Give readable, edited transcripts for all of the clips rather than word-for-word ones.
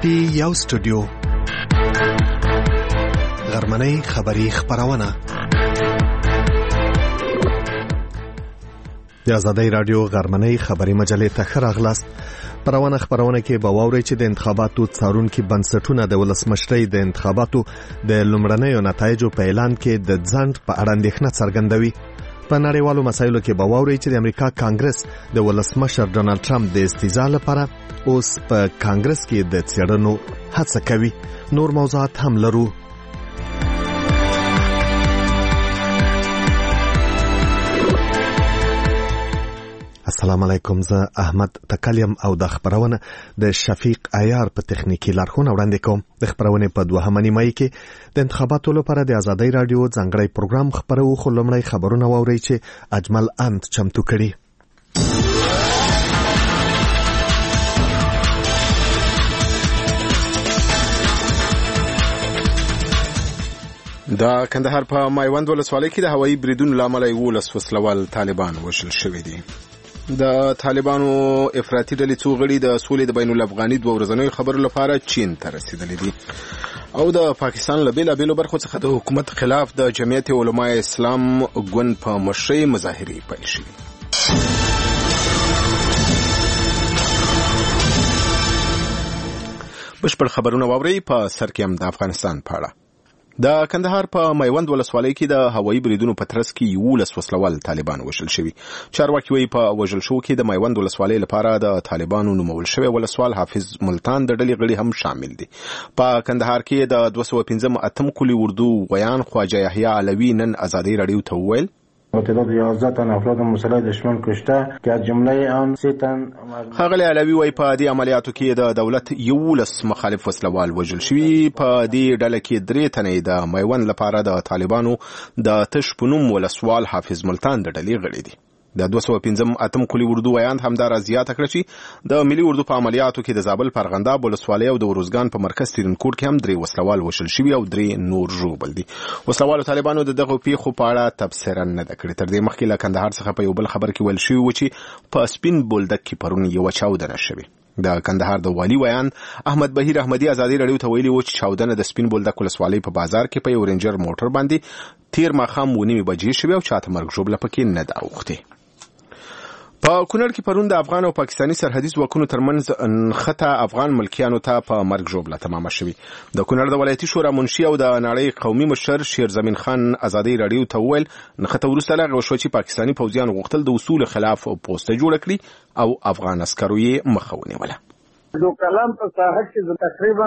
پی یو سټوډیو غرمنۍ خبری خبرونه د آزادۍ رادیو غرمنۍ خبری مجلې ته خراغلاست. خبرونه کې به واوري چې د انتخاباتو څارونکو بنسټونه د ولسمشرۍ د انتخاباتو د لومړنیو نتایجو په اعلان کې د ځنډ په اړه اندېښنه څرګندوي. په نړیوالو مسایلو کې به واوري چې د امریکا کانګرس د ولسمشر ډونالد ټرمپ د استیزا لپاره اوس په کانګرس کې د څېړنو هڅه کوي. نور موضوعات هم لرو. السلام علیکم، زه احمد تکلیم او د خبرونه د شفیق عیار په تخنیکی لارښوونه وړاندې کوم. د خبرونه په دوهمه نیمه کې د انتخاباتو لپاره د آزادۍ رادیو ځانګړی پروګرام خبرو خو لمړی خبرونه واوري چې اجمل انت چمتو کړي. د کندهار په مایوند ولسوالۍ کې د هوایي بریدونو لامل 11 وسلوال طالبان وژل شوي دي. د طالبانو افراطي ډلې څو غړي د سولې د بین الافغاني دوه ورځنیو خبرو لپاره چین ته رسیدلي دي او د پاکستان له بیلابیلو برخو څخه د حکومت خلاف د جمعیت علماء اسلام ګوند په مشرۍ مظاهرې پیل شوې. بشپړ خبرونه واوري. په سر کې هم د افغانستان په اړه. د کندهار په میوند ولسوالۍ کې د هوایي بریدونو په ترڅ کې 11 وسلوال طالبان وژل شوي. چارواکي وایي په وژل شو کې د میوند ولسوالۍ لپاره د طالبانو نومول شوی ولسوال حافظ ملتان د ډلې غړي هم شامل دي. په کندهار کې د 215 کلی اردو غیان خواجه یحیی علوی نن آزادۍ رادیو ته وویل تعداد 11 تن افراد مسلح دشمن کشته که از جمله آن 3 تن. ښاغلی علوی وایي په دې عملیاتو کې د دولت 11 مخالف وسلوال وژل شوي. په دې ډله کې 3 تنې د میوند لپاره د طالبانو د تش په نوم ولسوال حافظ ملتان د ډلې غړي دي. د 215 کلی اردو ویان همدار زیاته کړه چې د ملي اردو په عملیاتو کې د زابل پرغنده ولسوالۍ او د وروزګان په مرکز ترینکوټ کې هم 3 وسلوال وشل شوي او 3 نور ژوبل دي. وسلوالو طالبانو دغه پیښو په اړه تبصره نه ده کړې. تر دې مخکې له کندهار څخه په یو بل خبر کې ویل شوی و چې په سپین بولدک کې پرون یو چاودنه شوې. د کندهار د والی ویان احمد بهیر احمدی آزادۍ رادیو ته ویلي و چې چاودنه د سپین بولدک ولسوالۍ په بازار کې په یو رینجر موټر باندې تیر ماښام 9 بجې شوې او چاته مرګ ژوبله پکې نه ده اوښتې. په کونړ کې پرون د افغان او پاکستاني سرحدي ځواکونو ترمنځ نښته افغان ملکیانو ته په مرګ ژوبله تمامه شوې. د کونړ د ولایتي شورا منشي او د نړۍ قومي مشر شیر زمین خان آزادۍ رادیو ته وویل نښته وروسته له هغه شو چې پاکستاني پوځیان غوښتل د اصول خلاف پوسټه جوړه کړي او افغان عسکرو یې مخه ونیوله. دو کلام په ساحه کې تقریبا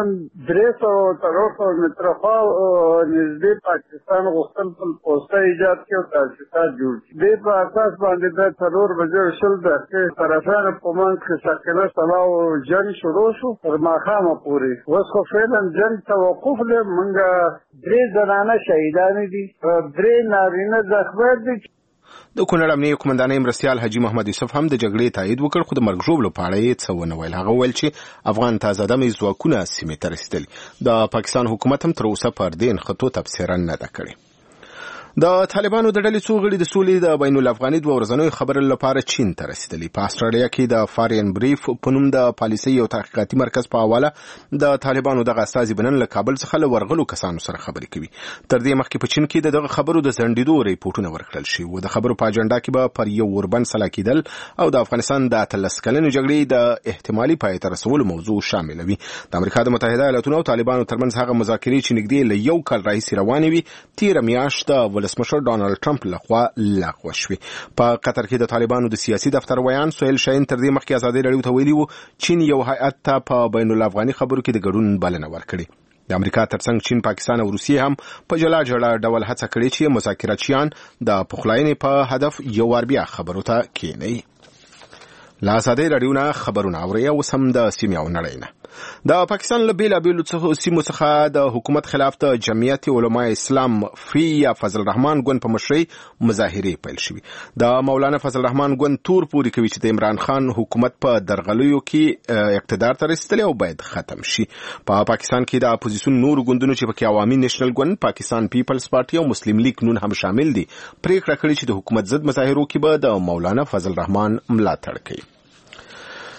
300 متره خوا نږدې پاکستان غوښتل خپل پوسټه ایجاد کړي او تاسیسات جوړ کړي. دې په اساس باندې د 4 بجې شل دقیقې طرفانو په منځ کې ساکنه سبا او جنګ شروع شو تر ماښامه پورې. اوس خو فعلا جنګ توقف دی. موږ 3 زنانه شهیدان دي، 3 نارینه زخمیان دي. د کونړ امنیه قومندانۍ مرستیال حاجی محمد یوسف هم د جګړې تایید وکړ، خو د مرګ ژوبلو په اړه یې څه ونه ویل. هغه ویل چې افغان تازه دمې ځواکونه سیمې ته رسېدلي. د پاکستان حکومت هم تر اوسه پر دې نښتو تبصره نه ده کړې. د طالبانو د ډلې څو غړي د سولې د بین الافغاني دوه ورځنیو خبرو لپاره چین ته رسیدلي. په استرالیا کې د فارین بریف په نوم د پالیسۍ او تحقیقاتي مرکز په حواله د طالبانو دغه استازي بنن له کابل څخه له ورغلو کسانو سره خبرې کوي. تر دې مخکې په چین کې دغه خبرو د ځنډېدو ریپورتونه ورکړل شوي و. د خبرو په اجنډا کې به پر یو اوربند سلا کېدل او د افغانستان د 13 کلنې جګړې د احتمالي پای ته رسولو موضوع شامل وي. د امریکا د متحده ایالاتونو او طالبانو ترمنځ هغه مذاکرې چې نږدې له 1 کال راهیسې روانې وي تېره میاشت د ولسمشر ډونالد ټرمپ لخوا لغوه شوې. په قطر کې د طالبانو د سیاسي دفتر ویان سهیل شاهین تر دې مخکې آزادۍ رادیو ته ویلي و چین یو هیئت ته په بین الافغاني خبرو کې د ګډون بلنه ورکړې. د امریکا ترڅنګ چین، پاکستان او روسیې هم په جلا جلا ډول هڅه کړې چې مذاکراتچیان د پخلاینې په هدف یو وار بیا خبرو ته کېنوي. له آزادۍ رادیو نه خبرونه اورئ. اوس هم د سیمې او نړۍ نه. د پاکستان له بیلابیلو سیمو څخه د حکومت خلاف د جمعیت علماء اسلام فی یا فضل الرحمن ګوند په مشرۍ مظاهرې پیل شوي. د مولانا فضل الرحمن ګوند تور پورې کوي چې د عمران خان حکومت په درغلیو کې اقتدار ته رسېدلی او باید ختم شي. په پاکستان کې د اپوزیسیون نور ګوندونو چې پکې عوامي نیشنل ګوند، پاکستان پیپلز پارټي او مسلم لیگ نون هم شامل دي پریکړه کړې چې د حکومت ضد مظاهرو کې به د مولانا فضل الرحمن ملاتړ کوي.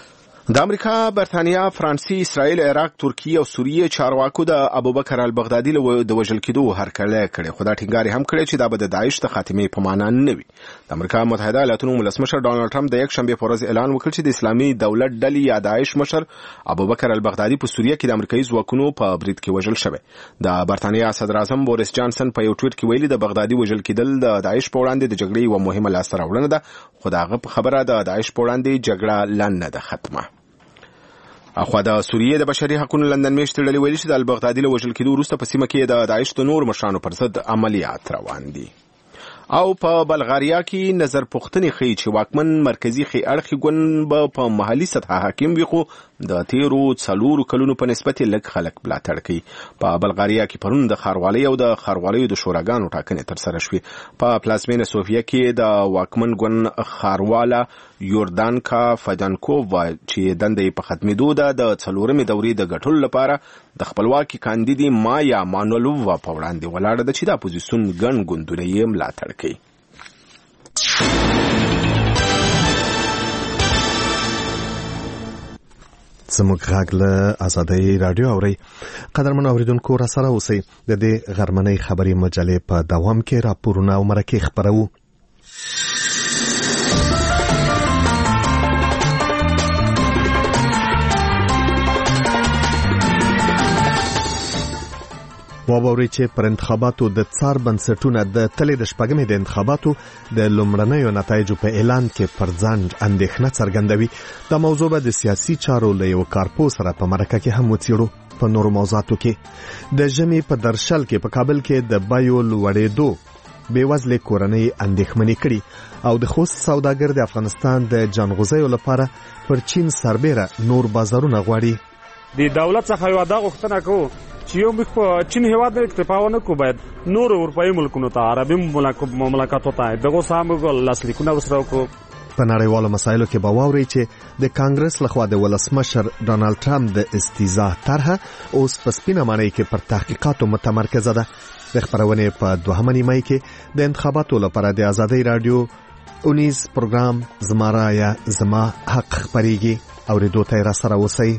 د امریکا، برتانیا، فرانسې، اسرائیل، عراق، ترکیه او سوریه چارواکو د ابوبکر البغدادي د وژل کېدو هرکلی کړی، خو دا ټینګار هم کړی چې دا به د داعش د خاتمې په معنا نه وي. د امریکا متحده ایالاتو ولسمشر ډانلډ ټرمپ د یک شنبې په ورځ اعلان وکړ چې د اسلامي دولت ډلې یا داعش مشر ابوبکر البغدادي په سوریه کې د امریکایي ځواکونو په برید کې وژل شوی. د برتانیا صدر اعظم بوریس جانسن په یو ټویټ کې ویلي د بغدادي وژل کېدل د داعش په وړاندې د جګړې یوه مهمه لاسته راوړنه ده، خو د هغه په خبره د داعش په وړاندې جګړه لا نه ده ختمه. اخوا د سوریې د بشري حقوقو لندن میاشتې ډلې ویلي چې د البغدادي له وژل کېدو وروسته په سیمه کې د داعش د نور مشرانو پر ضد عملیات روان دي. او په بلغاریا کې نظر پوښتنې ښیي چې واکمن مرکزي ښي اړخي ګوند به په محلي سطحه حاکم وي، خو د تیرو 4 کلونو په نسبت لږ خلک ملاتړ کوي. په بلغاریا کې پرون د ښاروالۍ او د ښاروالیو د شوراګانو ټاکنې ترسره شوې. په پلازمینه سوفیا کې د واکمن ګوند ښارواله یوردانکا فدانکووا چې دنده یې په ختمېدو ده، د 4مې دورې د ګټلو لپاره د خپلواکي کاندیدي مایا مانولووا په وړاندې ولاړه ده چې د اپوزیسیون ګڼ ګوندونه یې ملاتړ کوي. زموږ غږ له آزادۍ رادیو اورئ. قدرمن اوریدونکو را سره اوسئ. د دې غرمنۍ خبري مجلې په دوام کې راپورونه او مرکې خپروو. واوري چې پر انتخاباتو د څار بنسټونه د تلې د شپږمې د انتخاباتو د لومړنیو نتایجو په اعلان کې پر ځان اندېښنه څرګندوي. دا موضوع به د سیاسي چارو له یو کارپو سره په مرکه کې هم وڅېړو. په نورو موضوعاتو کې د ژمي په درشل کې په کابل کې د بیو لوړېدو بېوزلې کورنۍ اندېښمنې کړي او د خوست سوداګر د افغانستان د جانغوزیو لپاره پر چین سربېره نور بازارونه غواړي. د دولت څخه یو دا غوښتنه کوو چې یو موږ په چین هیواد باندې اکتفا ونه کړو، باید نور اروپایي ملکونو ته، عربي مملکتونو ته دغه سامو لاسلیکونه وسره وکړو. په نړیوالو مسایلو کې به واورئ چې د کانګرس لخوا د ولسمشر ډانلډ ټرمپ د استیزا طرحه اوس په سپینه مانۍ کې پر تحقیقاتو متمرکزه ده. د خبرونې په 2مه نیمه کې د انتخاباتو لپاره د آزادۍ رادیو اونیز پروګرام زما رایه زما حق خپریږي. اوریدو ته را سره اوسئ.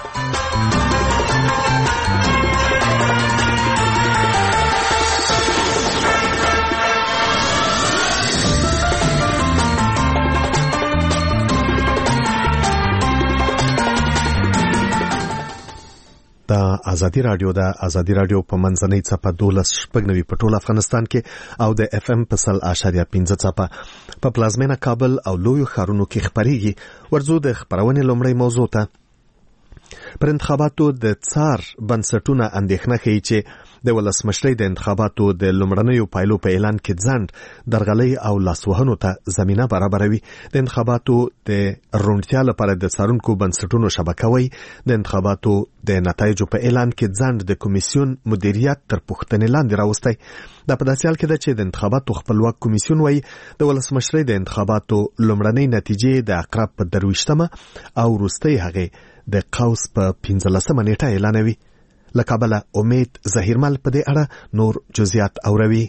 د آزادۍ رادیو په منځنۍ څپه 12.9 په ټول افغانستان کې او د اف ام په 100.5 څپه په پلازمینه کابل او لویو ښارونو کې خبريږي. ورځو د خبرونې لومړی موضوع ته. پر انتخاباتو د څار بنسټونه اندېښنه ښیي چې د ولسمشرۍ د انتخاباتو د لومړنیو پایلو په اعلان کې ځنډ درغلۍ او لاسوهنو ته زمینه برابروي. د انتخاباتو د روڼتیا لپاره د څارونکو بنسټونو شبکه وایي د انتخاباتو د نتایجو په اعلان کې ځنډ د کمیسیون مدیریت تر پوښتنې لاندې راوستی. دا په داسې حال کې ده چې د انتخاباتو خپلواک کمیسیون وایي د ولسمشرۍ د انتخاباتو لومړنۍ نتیجې د عقرب په 23مه او وروستۍ هغې د قوس په 15مه نیټه اعلانوي. له کابله امید ظهیرمل په دې اړه نور جزئیات اوروي.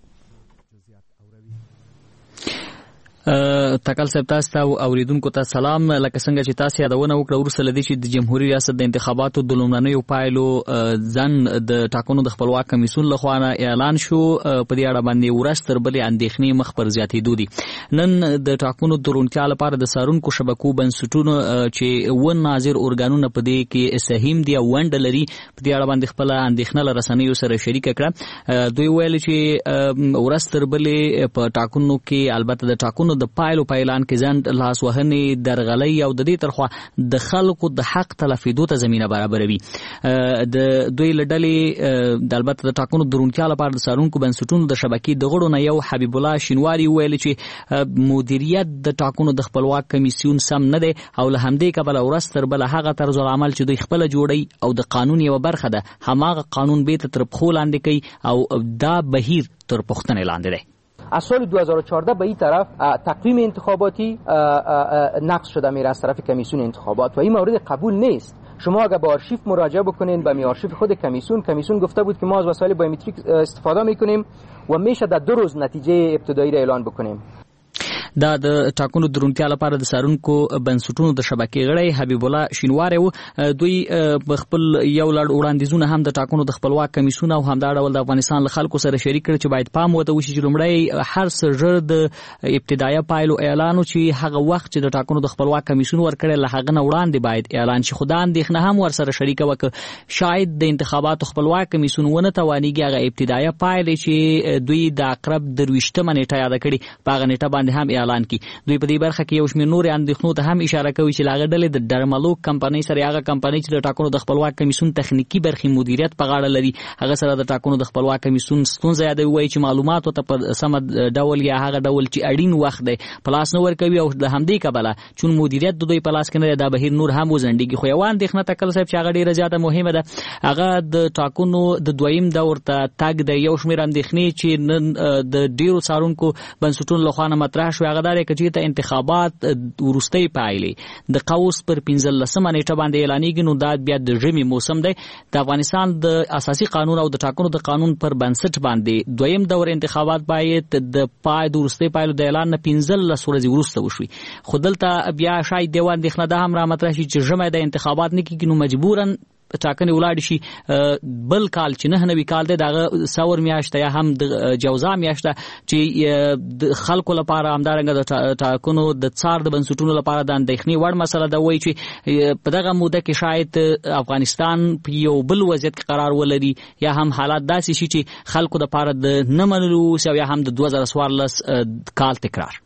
تکل صاحب تاسو ته اوریدونکو ته سلام. لکه څنګه چې تاسو یادونه وکړه ورسره لدی چې د جمهوریت ریاست د انتخاباتو د لومړنیو پایلو ځن د ټاکنو د خپلواک کمیسیون لخوا اعلان شو. په دې اړه باندې ورستر بلې اندېښنې مخ پر زیاتېدو دي. نن د ټاکنو د روڼتیا لپاره د څارونکو شبکو بنسټونو چې و ناظر اورګانونه په دې کې سهیم دي او ونډه لري په دې اړه باندې خپل اندېښنه له رسنیو سره شریک کړه. دوی ویل چې ورستر بلې په ټاکنو کې البته د ټاکنو د پایلو په اعلان کې ځنډ، لاسوهنې، درغلۍ او د دې ترخوا د خلکو د حق تلفیدو ته زمینه برابروي. د دوی له ډلې د البته د ټاکنو د روڼتیا لپاره د څارونکو بنسټونو د شبکې د غړو نه یو حبیب الله شینواري ویل چې مدیریت د ټاکنو د خپلواک کمیسیون سم نه دی او له همدې کبله ورځ تر بله هغه طرز العمل چې دوی خپله جوړوي او د قانون یوه برخه ده هماغه قانون بیرته تر پښو لاندې کوي او دا بهیر تر پوښتنې لاندې دی. از سال 2014 به این طرف تقویم انتخاباتی نقض شده میره از طرف کمیسیون انتخابات و این مورد قبول نیست. شما اگر به آرشیو مراجعه بکنین، به آرشیو خود کمیسیون گفته بود که ما از وسایل بایومتریک استفاده میکنیم و میشه در 2 روز نتیجه ابتدایی را اعلان بکنیم. دا د ټاکنو درونتیا لپاره د څارونکو بنسټونو د شبکې غړی حبیب الله شینواری و. دوی خپل یو لړ وړاندیزونه هم د ټاکنو د خپلواک کمیسیون او همدا ډول د افغانستان له خلکو سره شریک کړي چې باید پام وته وشي چې لومړی هر څه ژر د ابتدایي پایلو اعلان چې هغه وخت چې د ټاکنو د خپلواک کمیسیون ورکړي له هغه نه وړاندې باید اعلان شي. خو دا اندېښنه هم ورسره شریکه وکړه شاید د انتخاباتو خپلواک کمیسیون ونه توانیږي هغه ابتدایي پایلې چې دوی د عقرب 23 نیټه یاد کړي په هغه نیټه باندې هم اعلان کړي. دوی په دې برخه کې یو شمېر نور اندېښنو ته هم اشاره کوي چې لاغه ډلې د ډرمالوک کمپنۍ سره هغه کمپنۍ چې د ټاکنو د خپلواک کمیسیون تخنیکی برخې مدیریت په غاړه لري هغه سره د ټاکنو د خپلواک کمیسیون ستونزه یادوي وایي چې معلومات ته په سم ډول یا هغه ډول چې اړین وخت دی پلاس نو ورکوي او د همدې کبله چون مدیریت د دوی پلاس کې نه دا بهیر نور هم وزندګي. خو یو اندېښنه تکل صاحب چې هغه ډیره زیاته مهمه ده هغه د ټاکنو د دویم دور ته تګ د یو شمېر اندېښنې چې نن د ډیرو څارونکو بنسټونو له خوا مطرح شوې هغه دا دی چې ته انتخابات وروستۍ پایلې د قوس پر 15 نیټه باندې اعلانېږي نو دا بیا د ژمي موسم دی. د افغانستان د اساسي قانون او د ټاکنو د قانون پر بنسټ باندې دویم دور انتخابات باید د پای د وروستۍ پایلو د اعلان نه 15 ورځې وروسته وشي. خو دلته بیا شاید دیوان اندېښنه ده هم را مطرح شي چې ژمي د انتخابات نه کېږي نو مجبوراً ټاکنې ولاړ شي بل کال چې نه نوي کال دی دغه سور میاشت یا هم د جوزا میاشت چې د خلکو لپاره همدارنګه د ټاکنو د څار د بنسټونو لپاره د اندېښنې وړ مسله ده وایي چې په دغه موده کې شاید افغانستان په یو بل وضعیت کې قرار ولري یا هم حالات داسې شي چې خلکو لپاره د نه منلو یا هم د 2014 کال تکرار.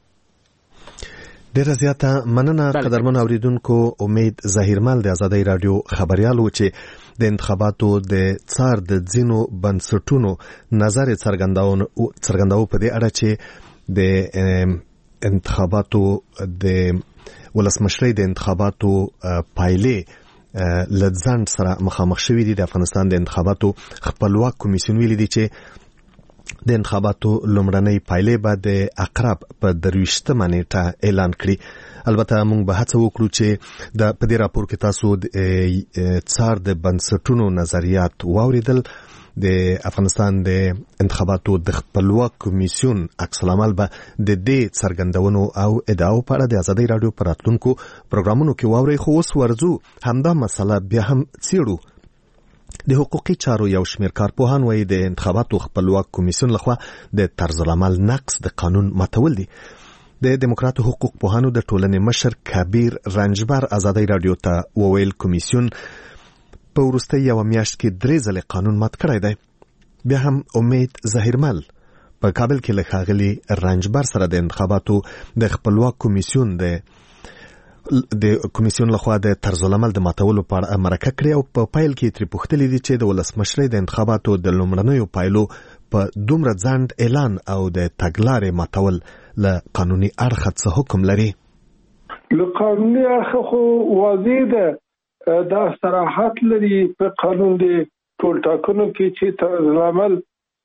ډیره زیاته مننه قدرمن اوریدونکو. امید ظاهرمل د آزادۍ رادیو خبريال و چې د انتخاباتو د څار د ځینو بنسټونو نظر څرګنداو په دې اړه چې د انتخاباتو د ولسمشرۍ د انتخاباتو پایلې لږ سره مخامخ شوې دي. د افغانستان د انتخاباتو خپلواک کمیسیون ویلي دي چې د انتخاباتو لومړنۍ پایلې به د عقرب په 23 نیټه اعلان کړي. البته موږ به هڅه وکړو چې د په دې راپور کې تاسو د څار د بنسټونو نظریات واوریدل. د افغانستان د انتخاباتو د خپلواک کمیسیون عکس العمل به د دې څرګندونو او ادعاو په اړه د آزادۍ رادیو په راتلونکو پروګرامونو کې واورئ. خو اوس ورځو همدا مسله بیا هم څیړو. د حقوقي چارو یو شمېر کارپوهان وایي د انتخاباتو خپلواک کمیسیون لخوا د طرز العمل نقص د قانون ماتول دي. د دیموکراتو حقوق پوهانو د ټولنې مشر کبیر رنجبر آزادۍ رادیو ته وویل کمیسیون په وروستۍ یو میاشت کې 3 ځله قانون مات کړی دی. بیا هم امید ظاهرمل په کابل کې له ښاغلي رنجبر سره د انتخاباتو د خپلواک کمیسیون د کمیسیون لخوا د طرز العمل د ماتولو په اړه مرکه کړې او په پایل کې ترې پوښتلي دي چې د ولسمشرۍ د انتخاباتو د لومړنیو پایلو په دومره ځنډ اعلان او د تګلارې ماتول له قانوني اړخه څه حکم لري. له قانوني اړخه خو واضح ده دا صراحت لري په قانون د ټول ټاکنو کې چې طرز العمل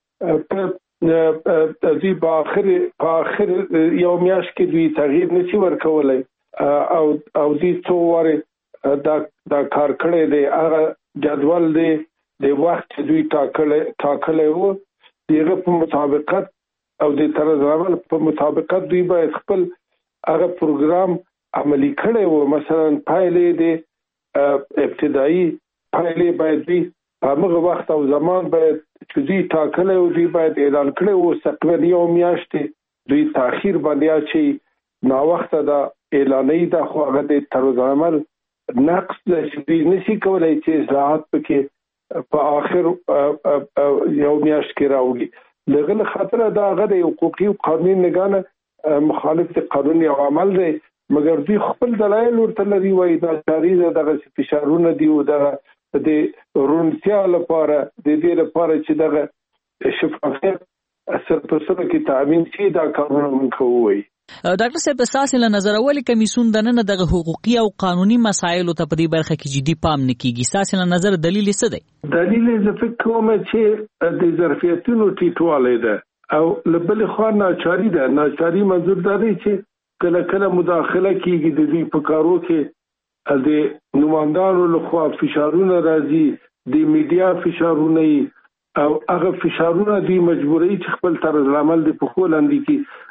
په دوی په آخر یو میاشت کې دوی تغییر نشي ورکولی او دې څو واره دا کار کړی دی. هغه جدول دی د وخت دوی ټاکلی و دغه په مطابقت او د طرز عمل په مطابقت دوی باید خپل هغه پروګرام عملی کړی و. مثلا پایلې د ابتدایي پایلې باید دوی په هغه وخت او زمان باید چې دوی ټاکلی و دوی باید اعلان کړی و. تقریبا یو میاشت دوی تاخیر باندې چې ناوخته دا اعلانې دا خو هغه د طرز عمل نقص د دوی نشي کولای چې اصلاحات پکې په آخر یو میاشت کې راوړي. لغه خاطر دا هغه د حقوقي او قانوني نگاه مخالف د قانوني عمل دی مګر دوی خپل دلایل ورته لري وایي دا تاریخ دغه فشارونه دی او دغه د رونتیا لپاره د دې لپاره چې دغه شفافیت اثر په سره کې تامین شي دا کارونه موږ کوو. ډاکټر صاحب تاسو له نظر اولي کمیسیون د نن د حقوقي او قانوني مسایلو ته په دې برخه کې جدي پام نه کیږي. تاسو له نظر دلیل څه دی؟ دلیل زه فکر کوم چې د ظرفیتونو ټیټوالی ده او لبل خو ناچاري ده. ناچاري منظور دا دی چې کله کله مداخله کیږي د دې په کارو کې د نمائندانو لخوا فشارونه راځي د میډیا فشارونه او هغه فشارونه دی مجبوري چې خپل طرز عمل د پخول اندي کې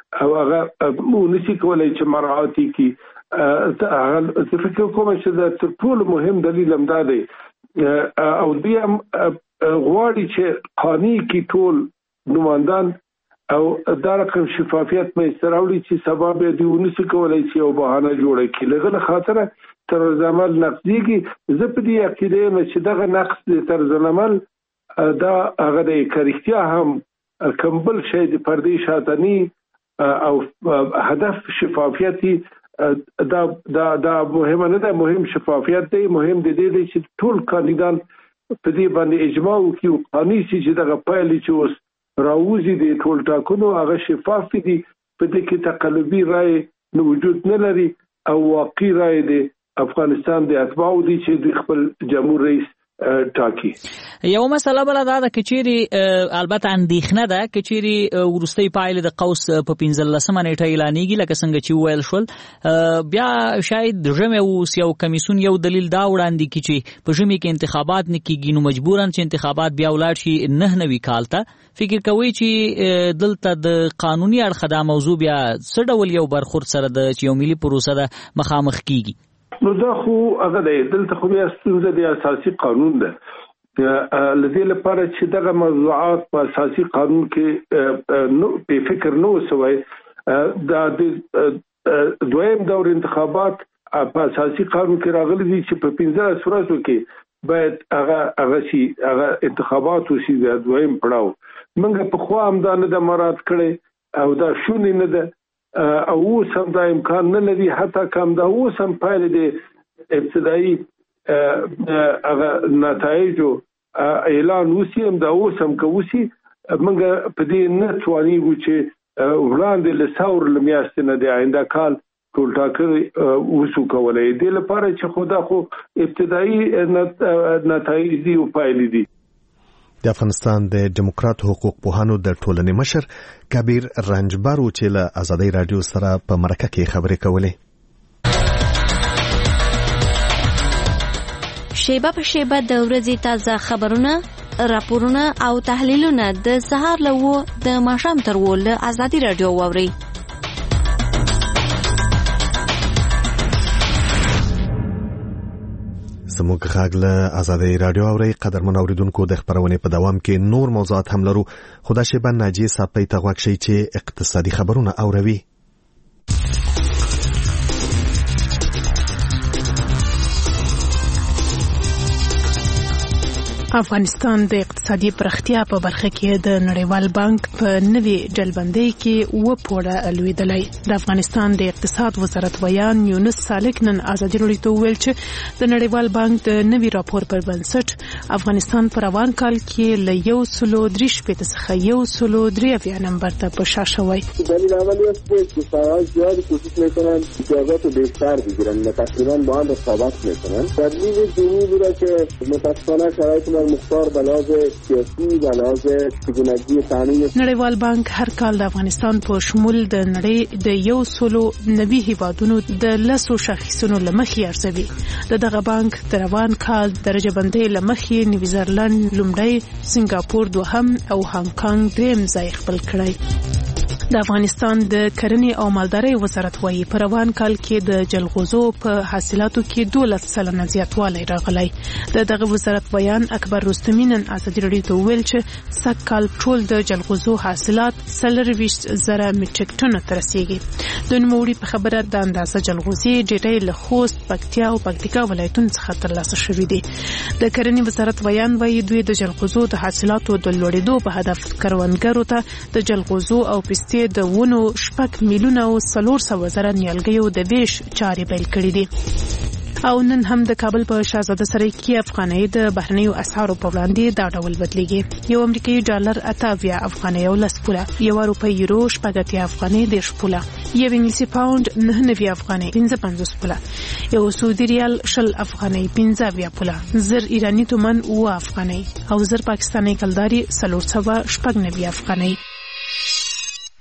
او هغه نشي کولای چې مراعات کی. هغه فکر کوم چې دا تر ټولو مهم دلیل هم دا دی او دیم غواړي چې قانوني کی ټول نمائندان او دا رقم شفافیت مې سراوړي چې سبب دې ونسي کولای چې او بهانه جوړه کړي. لغه خاطر طرز عمل نقضيږي. زه په دې عقیده یم چې دغه نقص د طرز عمل دا هغه د کریکتیا هم کمبل شي د پردې شاتني او هدف شفافیتي دا مهم نه ده. مهم شفافیت دی. مهم د دې چې ټول کاندیدان په دې باندې اجماع وکړي قانوني چې دغه پایلې چې اوس راوځي د ټول ټاکنو هغه شفاف دي. په دې کې تقلبي رائے نه وجود نه لري او واقعي رائے د افغانستان د اتباعو دي چې د خپل جمهور رئیس ټاکي. یو مسله بل دا د کچيري البته اندېښنه ده کچيري ورستي پایله د قوس په 15 نیټه اعلانېږي لکه څنګه چې ویل شول بیا شاید ژمه اوس یو کمیسون یو دلیل دا وړاندې کی چې په ژمه کې انتخابات نه کیږي نو مجبورن چې انتخابات بیا ولاړ شي نه نوي کال ته. فکر کوي چې دلته د قانوني اړخ دا موضوع بیا څه ډول یو برخورد سره د یو ملي پروسه د مخامخ کیږي. نو دا خو هغه دی دلته خو بیا ستونزه د اساسي قانون ده. لدې لپاره چې دغه موضوعات په اساسي قانون کې نو په فکر نو سوی د دویم دور انتخابات په اساسي قانون کې راغلي دي چې په 15 ورځو کې باید هغه انتخابات وشي. د دویم پړاو موږ په خوا هم دا نه د مراد کړي او دا شونې نه ده او اوس هم دا امکان نه لري. حتی کم دا اوس هم پایله د ابتدایي نتایجو اعلان وشي هم دا اوس هم کوي. موږ په دې نه توانیږو چې وړاندې له څور لمیاشتې نه د آینده کال ټول ټاکنې وشو کولای. دې لپاره چې خدا خو ابتدایي نتایج دي او پایلې دي. د افغانستان د ډیموکرات حقوق پوهانو د ټولنې مشر کبیر رنجبر چې له آزادۍ رادیو سره په مرکه کې خبرې کولې. شیبه په شیبه د ورځې تازه خبرونه، راپورونه او تحلیلونه د سهار له 9 د ماښام تر 10 له آزادۍ رادیو واورئ. زموږ غږ له آزادۍ رادیو اوري. قدرمن اوریدونکو د خبرونې په دوام کې نور موضوعات هم لرو. خدا شیبه ناجی صاحب ته غوښ شي چې اقتصادي خبرونه اوروي. افغانستان د اقتصادي پرختیا په برخه کې د نړیوال بانک په نوي جلبندۍ کې وپوره لویدلای. د افغانستان د اقتصاد وزارت ویان یونس سالک نن آزادۍ رادیو ته ویل چې د نړیوال بانک د نوي راپور پر بنسټ افغانستان په روان کال کې له 133 څخه 103 نمبر ته په شا شوی. دلیل اولی است که کشورهای زیادی کوشش میکنند امتیازات بیشتر بگیرند و تقریبا با هم رقابت میکنند. دلیل دومی بوده که متاسفانه شرایط مختار بلاز سیاسی بلاز چگونگی تامین. نړیوال بانک هر کال د افغانستان په شمول د نړۍ د 190 هیوادونو د 10 شاخصونو لمخې ارزوي. دغه بانک د روان کال درجه بندۍ لمخې نیوزیلند لومړی، سنگاپور دوهم او هانګ کانګ دریم ځای خپل کړی. د افغانستان د کرنې او مالدارۍ وزارت وايي په روان کال کې د جلغوزو په حاصلاتو کې 12% زیاتوالی راغلی. دغه وزارت بیان اکبر رستمی نن آزادۍ رادیو ته ویل چې سږ کال ټول د جلغوزو حاصلات 24,000 میټریک ټنو ته رسیږي. د نوموړي په خبره د اندازه جلغوزي ډېری له خوست، پکتیا او پکتیکا ولایتونو څخه ترلاسه شوي دي. د کرنې وزارت بیان وايي دوی د جلغوزو د حاصلاتو د لوړېدو په هدف کروندګرو ته د جلغوزو او پستې د ونو 6 میلیونه او 400,000 نیالګیو د ویش چارې پیل کړې دي. او نن هم د کابل په شاهزاده سرای کې افغانۍ د بهرنیو اسعارو په وړاندې دا ډول بدلیږي. یو امریکایي ډالر 8 افغانۍ او 10 پوله، یو اروپایي یورو 8 افغانۍ 10 پوله، یو انګلیسي پاوند 9 افغانۍ 55 پوله، یو سعودي ریال 20 افغانۍ 15 پوله، زر ایرانی تومان 9 افغانۍ او زر پاکستاني کلداري 490 افغانۍ.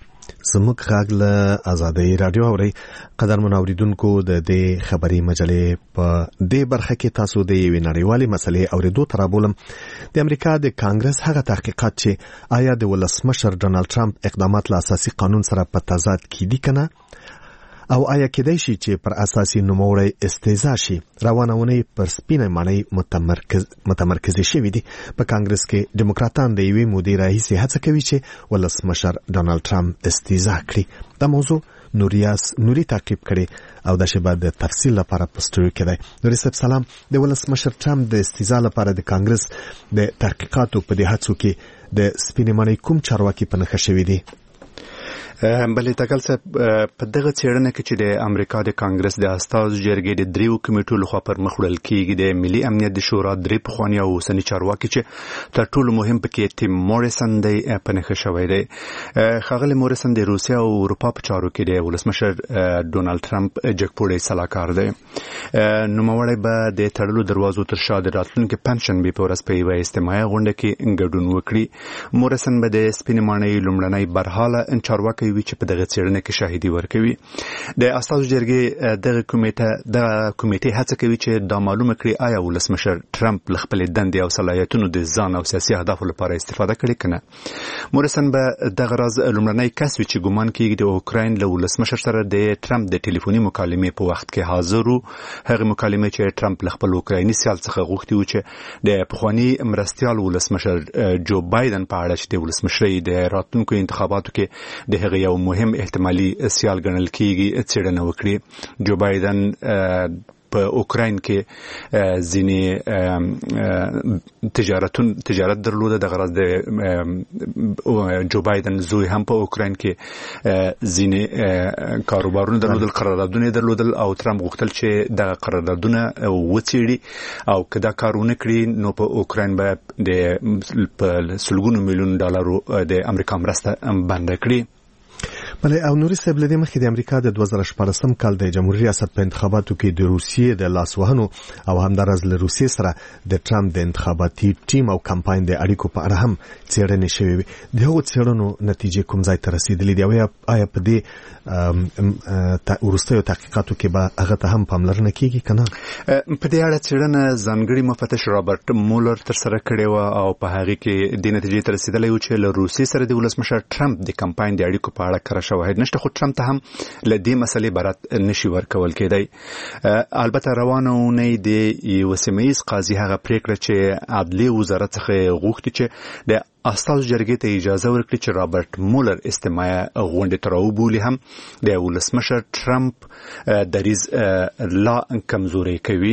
زموږ غږ له آزادۍ رادیو اوري. قدرمن اوریدونکو د دې خبري مجلې په دې برخه کې تاسو د یوې نړیوالې مسلې اوریدو تر بولم. د امریکا د کانګرس هغه تحقیقات چې آیا د ولسمشر ډونالد ټرمپ اقدامات له اساسي قانون سره په تضاد کې دي کنه او آیا کېدای شي چې پر اساسي نوموړی استهزاء شي. روانه اونۍ پر سپینه معنی متمرکز شوي دي. په کانګرس کې ډیموکراتان د یوې مودې راهیسې هڅه کوي چې ولسمشر ډونالد ټرمپ استهزاء کړي. دا موضوع نوري تعقیب کړي او د شبا د تفصیل لپاره په سټوډیو کې دی. نوري صاحب سلام. د ولسمشر ټرمپ د استهزاء لپاره د کانګرس د تحقیقاتو په دې هڅو کې د سپینه معنی کوم چارواکي په نښه شوي دي؟ بلې تکل څه په دغه څېړنه کې چې د امریکا د کانګرس د استازو جرګې د دریو کمیټو لخوا پر مخ وړل کېږي، د ملي امنیت د شورا درې پخواني او اوسني چارواکي چې تر ټولو مهم پکې ټیم موریسن دی په نښه شوی دی. ښاغلی موریسن د روسیې او اروپا په چارو کې د ولسمشر ډونالد ټرمپ جګپوړی سلاکار دی. نوموړی به د تړلو دروازو تر شا د راتلونکي پنجشنبې په ورځ په یوه اجتماعي غونډه کې ګډون وکړي. موریسن به د سپینې ماڼۍ لومړنی برحاله چارواکی وي چې په دغه څېړنه کې شاهدي ورکوي. د استازو جرګې دغه کمیټې هڅه کوي چې دا معلومه کړي آیا ولسمشر ټرمپ له خپلې دندې او صلاحیتونو د ځان او سیاسي اهدافو لپاره استفاده کړې که نه. موریسن به دغه راز لومړنی کس وي چې ګمان کېږي د اوکراین له ولسمشر سره د ټرمپ د ټلیفوني مکالمې په وخت کې حاضر و. هغه مکالمې چې ټرمپ له خپل اوکرایني سیال څخه غوښتي و چې د پخواني مرستیال ولسمشر جو بایدن په اړه چې د ولسمشرۍ د راتلونکو انتخاباتو کې د هغه یو مهم احتمالي سیال ګڼل کېږي څېړنه وکړي. جو بایدن په اوکراین کې ځینې تجارت درلوده. دغه راز د جو بایدن زوی هم په اوکراین کې ځینې کاروبارونه درلودل، قراردادونه درلودل او ترامپ غوښتل چې دغه قراردادونه وڅېړي او که دا کار ونه کړي نو په اوکراین به د سلګونو میلیون ډالرو د امریکا مرسته بنده کړي. بله او نوري صاحب لدې مخکې د امریکا د 2014 کال د جمهوریت ریاست په انتخاباتو کې د روسیې د لاسوهنو او همدارس له روسیې سره د ټرمپ د انتخاباتي ټیم او کمپاین د اړیکو په اړه هم څېړنې شوې وي. د هغو څېړنو نتیجې کوم ځای ته رسېدلې دي او آیا په دې وروستیو تحقیقاتو کې به هغه ته هم پاملرنه کېږي که نه؟ په دې اړه څېړنه ځانګړي مفتش رابرټ مولر ترسره کړې وه او په هغې کې دې نتیجې ته رسېدلی و چې له روسیې سره د ولسمشر ټرمپ د کمپاین د اړیکو په اړه کره شواهد نشته، خو ټرمپ ته هم له دې مسلې برات نشي ورکول کېدی. البته روانه اونۍ د یوه سیمه ییز قاضي هغه پرېکړه چې عدلیې وزارت څخه غوښتي چې د استازو جرګې ته اجازه ورکړي چې رابرټ مولر استماعي غونډې ته راوبولي هم د ولسمشر ټرمپ دریځ لا کمزوری کوي.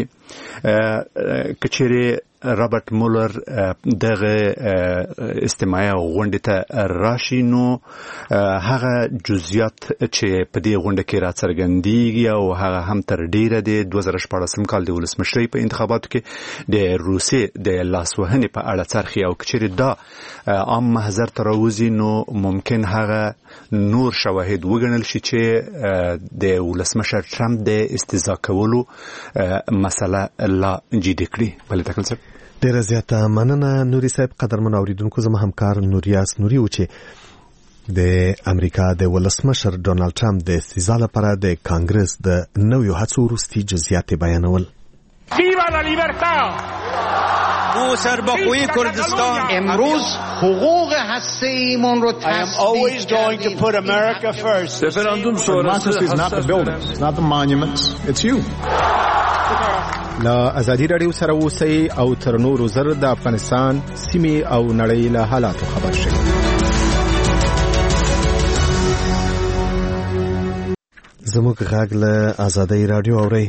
که چیرې رابرټ مولر دغه استماعي غونډې ته راشي نو هغه جزئیات چې په دې غونډه کې راڅرګندېږي او هغه هم تر ډیره د 2014 کال د ولسمشرۍ په انتخاباتو کې د روسیې د لاسوهنې په اړه څرخي او که چیرې دا عام محضر ته راوځي نو ممکن هغه نور شواهد وګڼل شي چې د ولسمشر ټرمپ د استهزاء کولو مسله لا جدي کړي. بلې تکل صاحب ډیره زیاته مننه نوري صاحب. قدرمن اوریدونکو زما همکار نوریاس نوري و چې د امریکا د ولسمشر ډونالد ټرمپ د استهزاء لپاره د کانګرس د نویو هڅو وروستي جزئیات بیانول. ویوا لا لیبرتا ما سربخوی کردستان امروز حقوق هسته‌ایمون رو تثبیت کردیم. رفراندوم شورای is not the buildings, it's not the monuments, it's you. لا ازادي رادیو سره اوسئ او تر نورو زر د افغانستان سیمې او نړۍ له حالاتو خبر شئ. زموږ غږ له آزادۍ رادیو اورئ.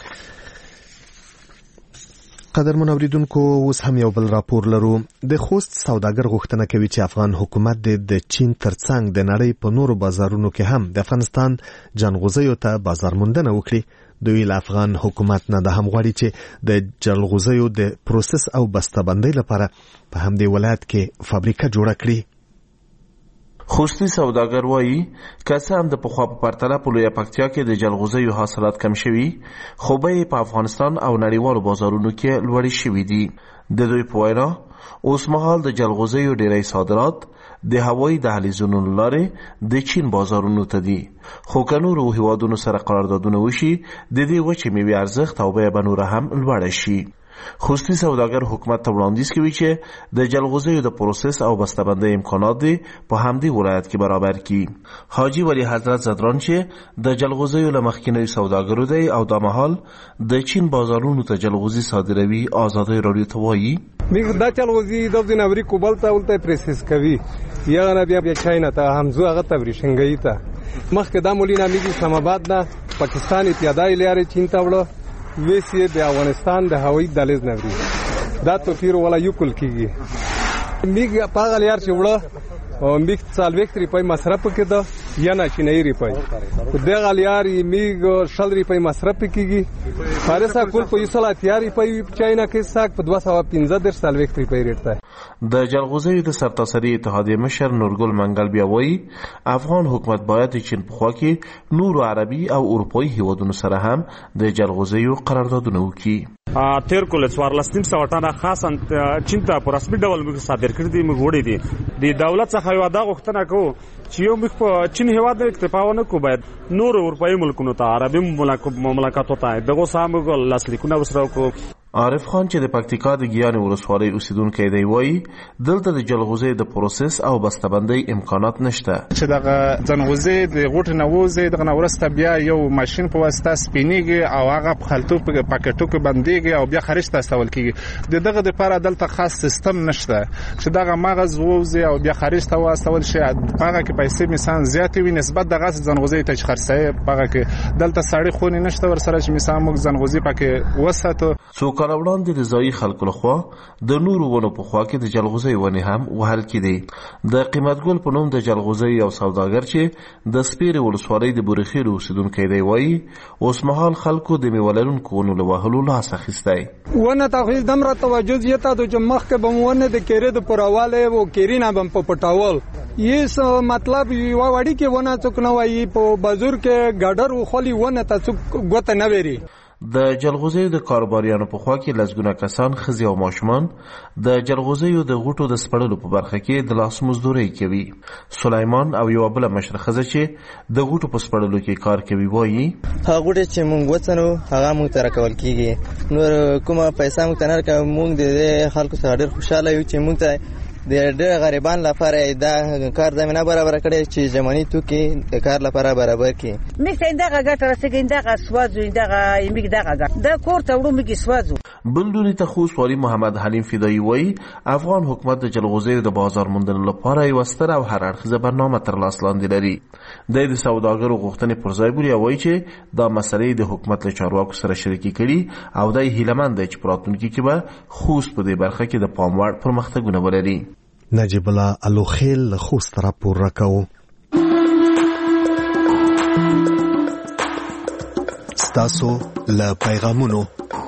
قدرمن اوریدونکو اوس هم یو بل راپور لرو. د خوست سوداګر غوښتنه کوي چې افغان حکومت د چین ترڅنګ د نړۍ په نورو بازارونو کې هم د افغانستان جلغوزیو ته بازار موندنه وکړي. دوی له افغان حکومت نه د هم غواړي چې د جلغوزیو د پروسس او بسته‌بندۍ لپاره په همدې ولایت کې فابریکه جوړه کړي. خوستی سوداګر وایي که څه هم د پخوا په پرتله په لویه پکتیا کې د جلغوزیو حاصلات کم شوي خو به په افغانستان او نړیوالو بازارونو کې لوړې شوي دي. د دوی په وینا اوس مهال د جلغوزیو ډیری صادرات د هوایي دهلیزونو لارې د چین بازارونو ته دي، خو که نورو هیوادونو سره قراردادونه وشي د دې وچې میوې ارزښت او بیه به نوره هم لوړه شي. خصوصي سوداګر حکومت ته وړاندیز کوي چې د جلغوزیو د پروسس او بسته‌بندۍ امکانات دي په همدې ولایت کې برابر کړي. حاجی ولی حضرت زدران چې د جلغوزیو له مخکینیو سوداګرو دی او دا مهال د چین بازارونو ته جلغوزي صادروي، آزادۍ راډیو ته وایي میګ دا جلغوزي د دینوري کوبل ته ولته پروسس کوي یا نه بیا چاینا ته همزو هغه تبریشنګي ته مخکې دا مولینا میګ اسلام آباد نه پاکستان ابتدایي لارې چین ته وړو ویسي د افغانستان د هوایي دهلیز نوري دا توپیر ولا یو کول کیږي میګ پاغل یار چې وړه او میګ 40 روپۍ مصرف کړه یا نه چینایي روپۍ دغه لیار میګ 100 روپۍ مصرف کیږي فارسا کول په 130 روپۍ چاینا کې ساک په 215 40 روپۍ ریټ ده. د جلغوزیو د سرتاسري اتحادیې مشر نورګل منګل بیا وایي افغان حکومت باید د چین په خوا کې نورو عربي او اروپایي هیوادونو سره هم د جلغوزیو قراردادونه وکړي. تیر کول 1400 ټنه خاص چین ته په رسمي ډول موږ صادر کړی دي، موږ وړي دي د دولت څخه یو دا غوښتنه کوو چې یو موږ په چین هیواد کې اکتفا ونه کوو، باید نور اروپایي ملکونو ته عربي مملکتونو ته دغه سامو لاسلیکونه وسره وکړو. عارف خان چې د پکتیکا د ګیان ولسوالۍ اوسیدونکی دی وایي دلته د جلغوزي د پروسس او بسته‌بندۍ امکانات نشته. چې دغه ځنغوزي د غوټ نه وځي دغه نورسته بیا یو ماشين په واسطه سپینیږي او هغه په خلطو په پاکټو کې بنديږي او بیا خارج ته استول کیږي. دغه د لپاره دلته خاص سیستم نشته چې دغه مغز وځي او بیا خارج ته واستول شي. هغه کې پیسې مثلا زیات وي نسبت دغه ځنغوزي ته خرڅه هغه کې دلته سړی خونی نشته ورسره چې مثلا موږ ځنغوزي پکې وساتو. کال وړاندې د ځایي خلکو لخوا د نورو ونو په خوا کې د جلغوزي ونې هم وهل کېدې. د قیمت ګل په نوم د جلغوزي یو سوداګر چې د سپیرې ولسوالۍ د بورخیر اوسیدونکی دی وایي اوس مهال خلکو د میوه لرونکو ونو له وهلو لاس اخیستی. ونه ته دمره توجه زیاته ده چې مخکې به ونه د کېرې د پرواله او کېرې نه بم په پټاول یې مطلب یو وړي کې ونه څوک نه وایي په بازار کې ګډر وخلی ونه ته څوک ګوته نه وری. د جلغوزیو د کاروباریانو په خوا کې لسګونه کسان ښځې او ماشومان د جلغوزیو د غوټو د سپړلو په برخه کې د لاس مزدوري کوي. سلیمان او یو بل مشر ښځه چې د غوټو په سپړلو کې کار کوي وایي هغه غوټه چې مونږ وڅنو هغه مونږ ته راکول کیږي، نور کومه پیسې مونږ ته نه راکوي. مونږ د خلکو سره ډېر خوشاله یو چې مونږ ته د ډېر غریبان لپاره دا کار زمينه برابر کړي چې جمعي توکي د کار لپاره برابر کړي. مې څنګه غټه رسېږي دغه سوازو دغه یمګ دغه د کور ته وړو مګي سوازو. بلدونی ته خوشوالي محمد حلیم فدایی وایي افغان حکومت د جلغوزیو د بازار موندنې لپاره یو ستر او هر اړخیزه برنامه تر لاس لاندې لري. د سوداګرو غوښتنې پر ځای بولي وایي چې دا مسلې د حکومت له چارواکو سره شریکي کړي او د هیلمند دی چې پراتونکي کې به خوست په دې برخه کې د پام وړ پرمختګونه ولري. نجیب الله الوخیل خوست راپور راکاو. ستاسو له پیغامونو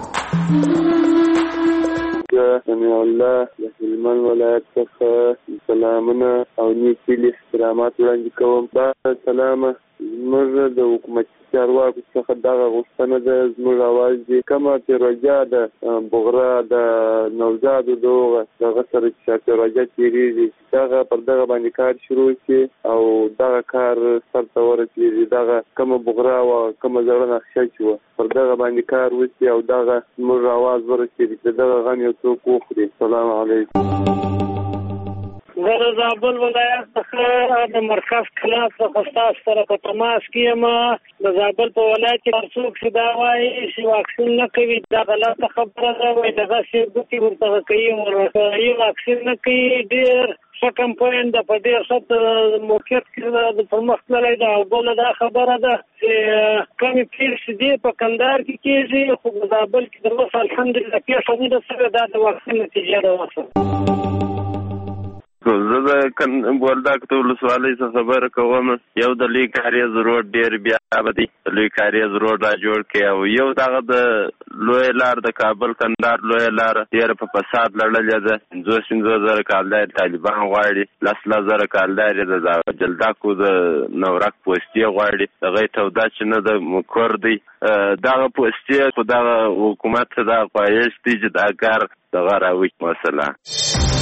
سمع الله د هلمند ولایت څخه سلامونه او نیک احترامات وړاندې کوم. با سلامه زموږ د حکومتي چارواکو څخه دغه غوښتنه ده زموږ اواز دې کومه تیروجه ده بغره د نوزادو دغه سره چې تیروجه تېرېږي دغه پر دغه باندې کار شروع شي او دغه کار سرته ورسېږي. دغه کومه بغره وه کومه زړه نقشه چې وه پر دغه باندې کار وشي او دغه زموږ اواز ورسېږي چې دغه غم یو څوک وخوري. السلام علیکم. زه د زابل ولایت څخه د مرکز کلاس څخه ستاسو سره په تماس کې یم. د زابل په ولایت کې هر څوک چې دا وایي چې واکسین نه کوي دا غلطه خبره ده. وایي دغسې ګوتې ورته کوي ورته واکسین نه کوي. ډېر ښه کمپاین ده په ډېر ښه موقعیت کې د پرمخ تللی ده. او بله دا خبره ده چې کمې پیښې دي په کندهار کې کېږي خو په زابل کې تر اوسه الحمدلله پیښه نه ده سوې. دا د واکسین نتیجه ده اوسه. زه د بولدک ولسوالۍ څخه خبره کوم. یو د لوی کاریز روډ ډېر بیا دی لوی کاریز روډ را جوړ کړي او یو دغه د لوی لار د کابل کندهار لوی لار ډېره په فساد لړلې ده. 5,000 کالدار طالبان غواړي 10,000 کالدار د جلدکو د نورک پوستې غواړي. دغه تودا چې نه د کور دی دغه پوستې خو دغه حکومت دا خواهش دی چې دا کار دغه راوي مثلا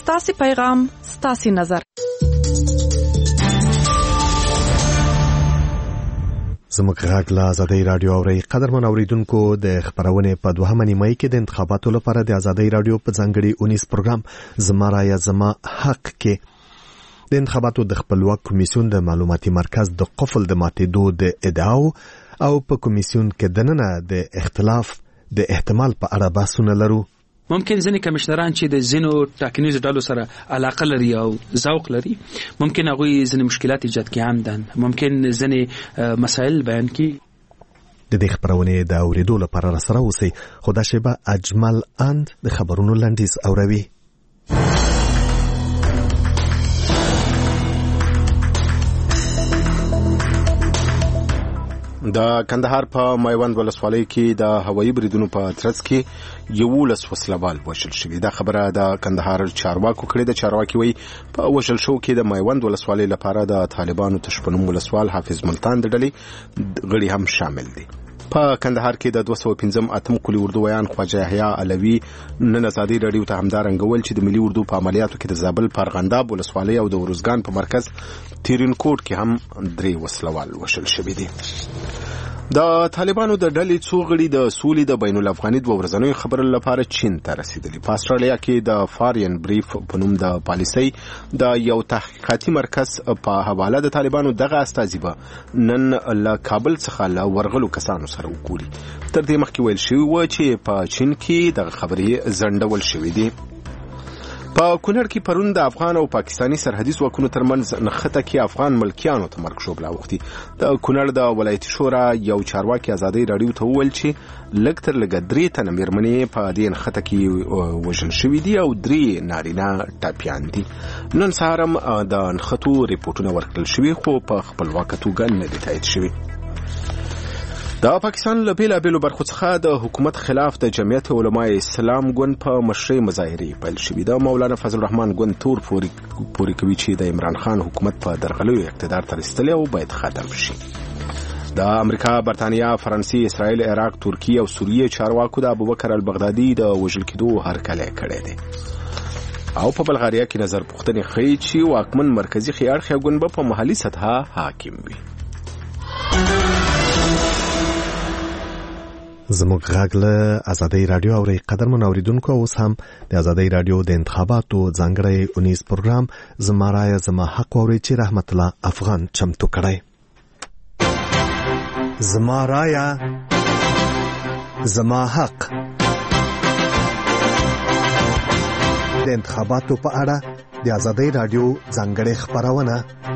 ستاسو پیغام ستاسو نظر. زموږ غږ له آزادۍ رادیو اوري. قدرمن اوریدونکو د خبرونه په 2 نیمه کې د انتخاباتو لپاره د آزادۍ رادیو په ځانګړي 19 پروګرام زما رایه زما حق کې د انتخاباتو د خپلواک کمیسیون د معلوماتي مرکز د قفل د ماتېدو د ادعاو او په کمیسیون کې دننه د اختلاف د احتمال په اړه بحثونه لرو. ممکن ځینې کمشنران چې د ځینو ټاکنیزو ډلو سره علاقه لري او ذوق لري ممکن هغه ځینې مشکلات ایجاد کړي عمدن ممکن ځینې مسائل بیان کړي. د دې خبرونه د اوریدو لپاره سره اوسئ. خدا شیبه اجمل اند د خبرونو لنډیز اوروي. د کندهار په میوند ولسوالۍ کې د هوایي بریدونو په ترڅ کې 11 وسلوال وژل شوي. دا خبره د کندهار چارواکو کړې ده. چارواکي وایي په وژل شو کې د میوند ولسوالۍ لپاره د طالبانو تشپنوم ولسوال حافظ ملتان د ډلې غړي هم شامل دي. په کندهار کې د 215 قلی اردو ویان خواجه یحیی علوی نن آزادۍ رادیو ته همدارنګه ول چې د ملي اردو په عملیاتو کې د زابل پرغنداب ولسوالۍ او د ورزګان په مرکز تیرین کوټ کې هم 3 وسلوال وژل شوي دي. د طالبانو د ډلې څو غړي د سولې د بین الافغاني دوه ورځنیو خبرو لپاره چین ته رسیدلي. په استرالیا کې د فارین بریف په نوم د پالیسۍ د یو تحقیقاتي مرکز په حواله د طالبانو دغه استازي به نن له کابل څخه له ورغلو کسانو سره وګوري. تر دې مخکې ویل شوی و چې په چین کې دغه خبرې ځنډول شوې دي. په کونړ کې پرون د افغان او پاکستاني سرحدي ځواکونو ترمنځ نښته کې افغان ملکیانو ته مرګ ژوبله اوښتي. د کونړ د ولایتي شورا یو چارواکي آزادۍ رادیو ته وویل چې لږ تر لږه 3 تنه مېرمنې په دې نښته کې وژل شوي دي او 3 نارینه ټاپیان دي. نن سهار هم د نښتو ریپورټونه ورکړل شوي خو په خپلواکه توګه نه دي تایید شوي. د پاکستان له بیلابیلو برخو څخه د حکومت خلاف د جمعیت علماء اسلام ګوند په مشرۍ مظاهرې پیل شوې. د مولانا فضل الرحمن ګوند تور پورې کوي چې د عمران خان حکومت په درغلیو اقتدار ته رسیدلی او باید ختم شي. د امریکا، برتانیا، فرانسې، اسرائیل، عراق، ترکیه او سوریې چارواکو د ابوبکر البغدادي د وژل کېدو هرکلی کړی دی. او په بلغاریا کې نظر پوښتنې ښیي چې واکمن مرکزي خیاړخیا ګوند به په محلي سطحه حاکم وي. زموږ غږ له آزادۍ رادیو اوري. قدرمن اوریدونکو اوس هم د آزادۍ رادیو د انتخاباتو ځانګړی 19 پروګرام زما رایه زما حق اوري چې رحمت الله افغان چمتو کړی. زما رایه زما حق د انتخاباتو په اړه د آزادۍ رادیو ځانګړی خبرونه.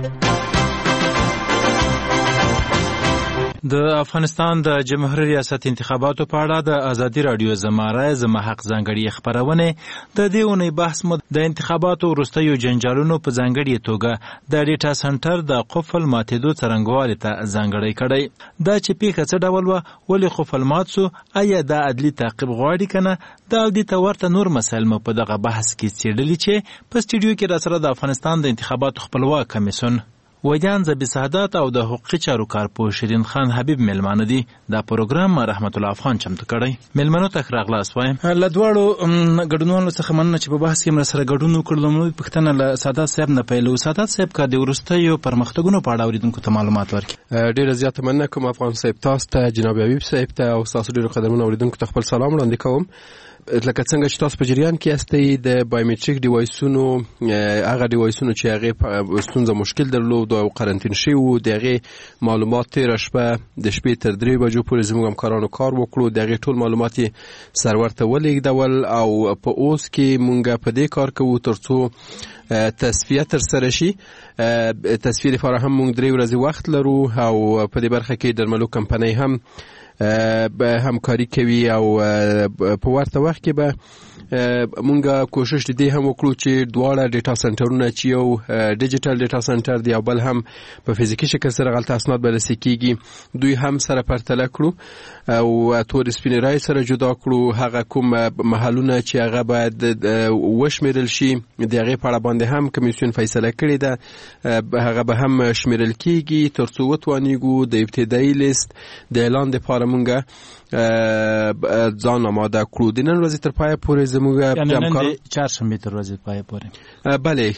د افغانستان د جمهوریت ریاست انتخاباتو په اړه د آزادۍ رادیو زما رایه زما حق ځانګړي خبرونه د دې اونۍ بحث مو د انتخاباتو وروستیو جنجالونو په ځانګړي توګه د ډیټا سنټر د قفل ماتېدو څرنګوالي ته ځانګړی کړی. دا چې پیښه څه ډول و، ولې قفل مات سو، آیا دا عدلي تعقیب غواړي کنه، دا د تورته نور مسایل مو په دغه بحث کې څېړلي چې په سټوډیو کې را سره د افغانستان د انتخاباتو خپلواک کمیسیون وجدان زبی سعادت او د حقوقي چارو کارپو شیرین خان حبیب ملمانه دي. دا پروګرام رحمت الله افغان چمتو کړی. ملمنو ته راغلاس وایم. له دواړو ګډونوالو څخه مننه چې په بحث کې مر سره ګډون وکړل. نو پښتنه له سعادت صاحب نه پیلو. سعادت صاحب کا د ورستیو پرمختګونو په اړه اوریدونکو ته معلومات ورکړي. ډیره زیاته مننه کوم افغان صاحب تاسو ته، جناب حبیب صاحب ته او تاسو ډیرو قدرمنو اوریدونکو ته خپل سلام وړاندې کوم. لکه څنګه چې تاسو په جریان کې یاستئ د بایومټریک ډیوایسونو هغه ډیوایسونو چې هغه ستونزه مشکل درلود او قرنټین شوی وو، دغه معلومات تیر شپه د شپې تر 3 بجو پورې زموږ همکارانو کار وکړو. دغه ټول معلومات سرور ته ولېږدول او په اوس کې مونږ په دې کار کوو ترڅو تصفیه تر سره شي. تصفیه لپاره هم مونږ 3 ورځې وخت لرو او په دې برخه کې درملو کمپنۍ هم به همکاري کوي او په ورته وخت کې به مونږه کوشش دې هم وکړو چې دواړه ډیټا سنټرونه چې یو ډیجیټل ډیټا سنټر دی او بل هم په فزیکي شکل سره غلط اسناد بررسي کیږي، دوی هم سره پرتله کړو او تور سپین رای سره جدا کړو. هغه کوم محلونه چې هغه باید وشمیرل شي دغه په اړه باندې هم کمیسیون فیصله کړې ده، هغه به هم شمیرل کیږي ترڅو وتوانیږو د ابتدایي لیست د اعلان لپاره مونږه ځان آماده کړو. د نن ورځې تر پایه پورې زموږ همکارو چهارشنبه تر ورځې پای پورې بله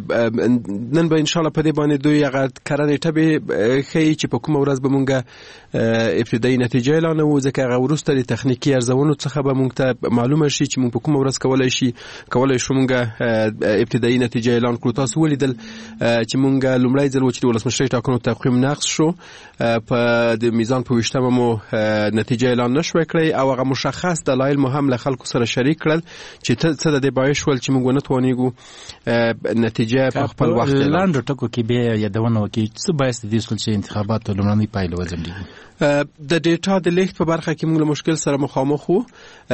نن به ان شاء الله په دې باندې دوی هغه کرنې ټبې ښیي چې په کومه ورځ به مونږ ابتدایي نتیجه اعلانوو، ځکه هغه وروسته د تخنیکي ارزونو څخه به مونږ ته معلومه شي چې مونږ په کومه ورځ کولی شو مونږ ابتدایي نتیجه اعلان کړو. تاسو ولیدل چې مونږ لومړی ځل چې د ولسمشرۍ ټاکنو تقویم نقض شو، په د میزان په 20مه مو نتیجه اعلان نشوه کړی او هغه مشخص دلایل مو هم له خلکو سره شریک کړل چې څه د دې باعث شول چې مونږ ونه توانیږو نتیجه په خپل وخت لاندې ټکو کې بیا یادونه وکړي څه باعث دي چې انتخابات لومړنۍ پایله وځنډېږي. د ډیټا د لیږد په برخه کې موږ له مشکل سره مخامخ وو.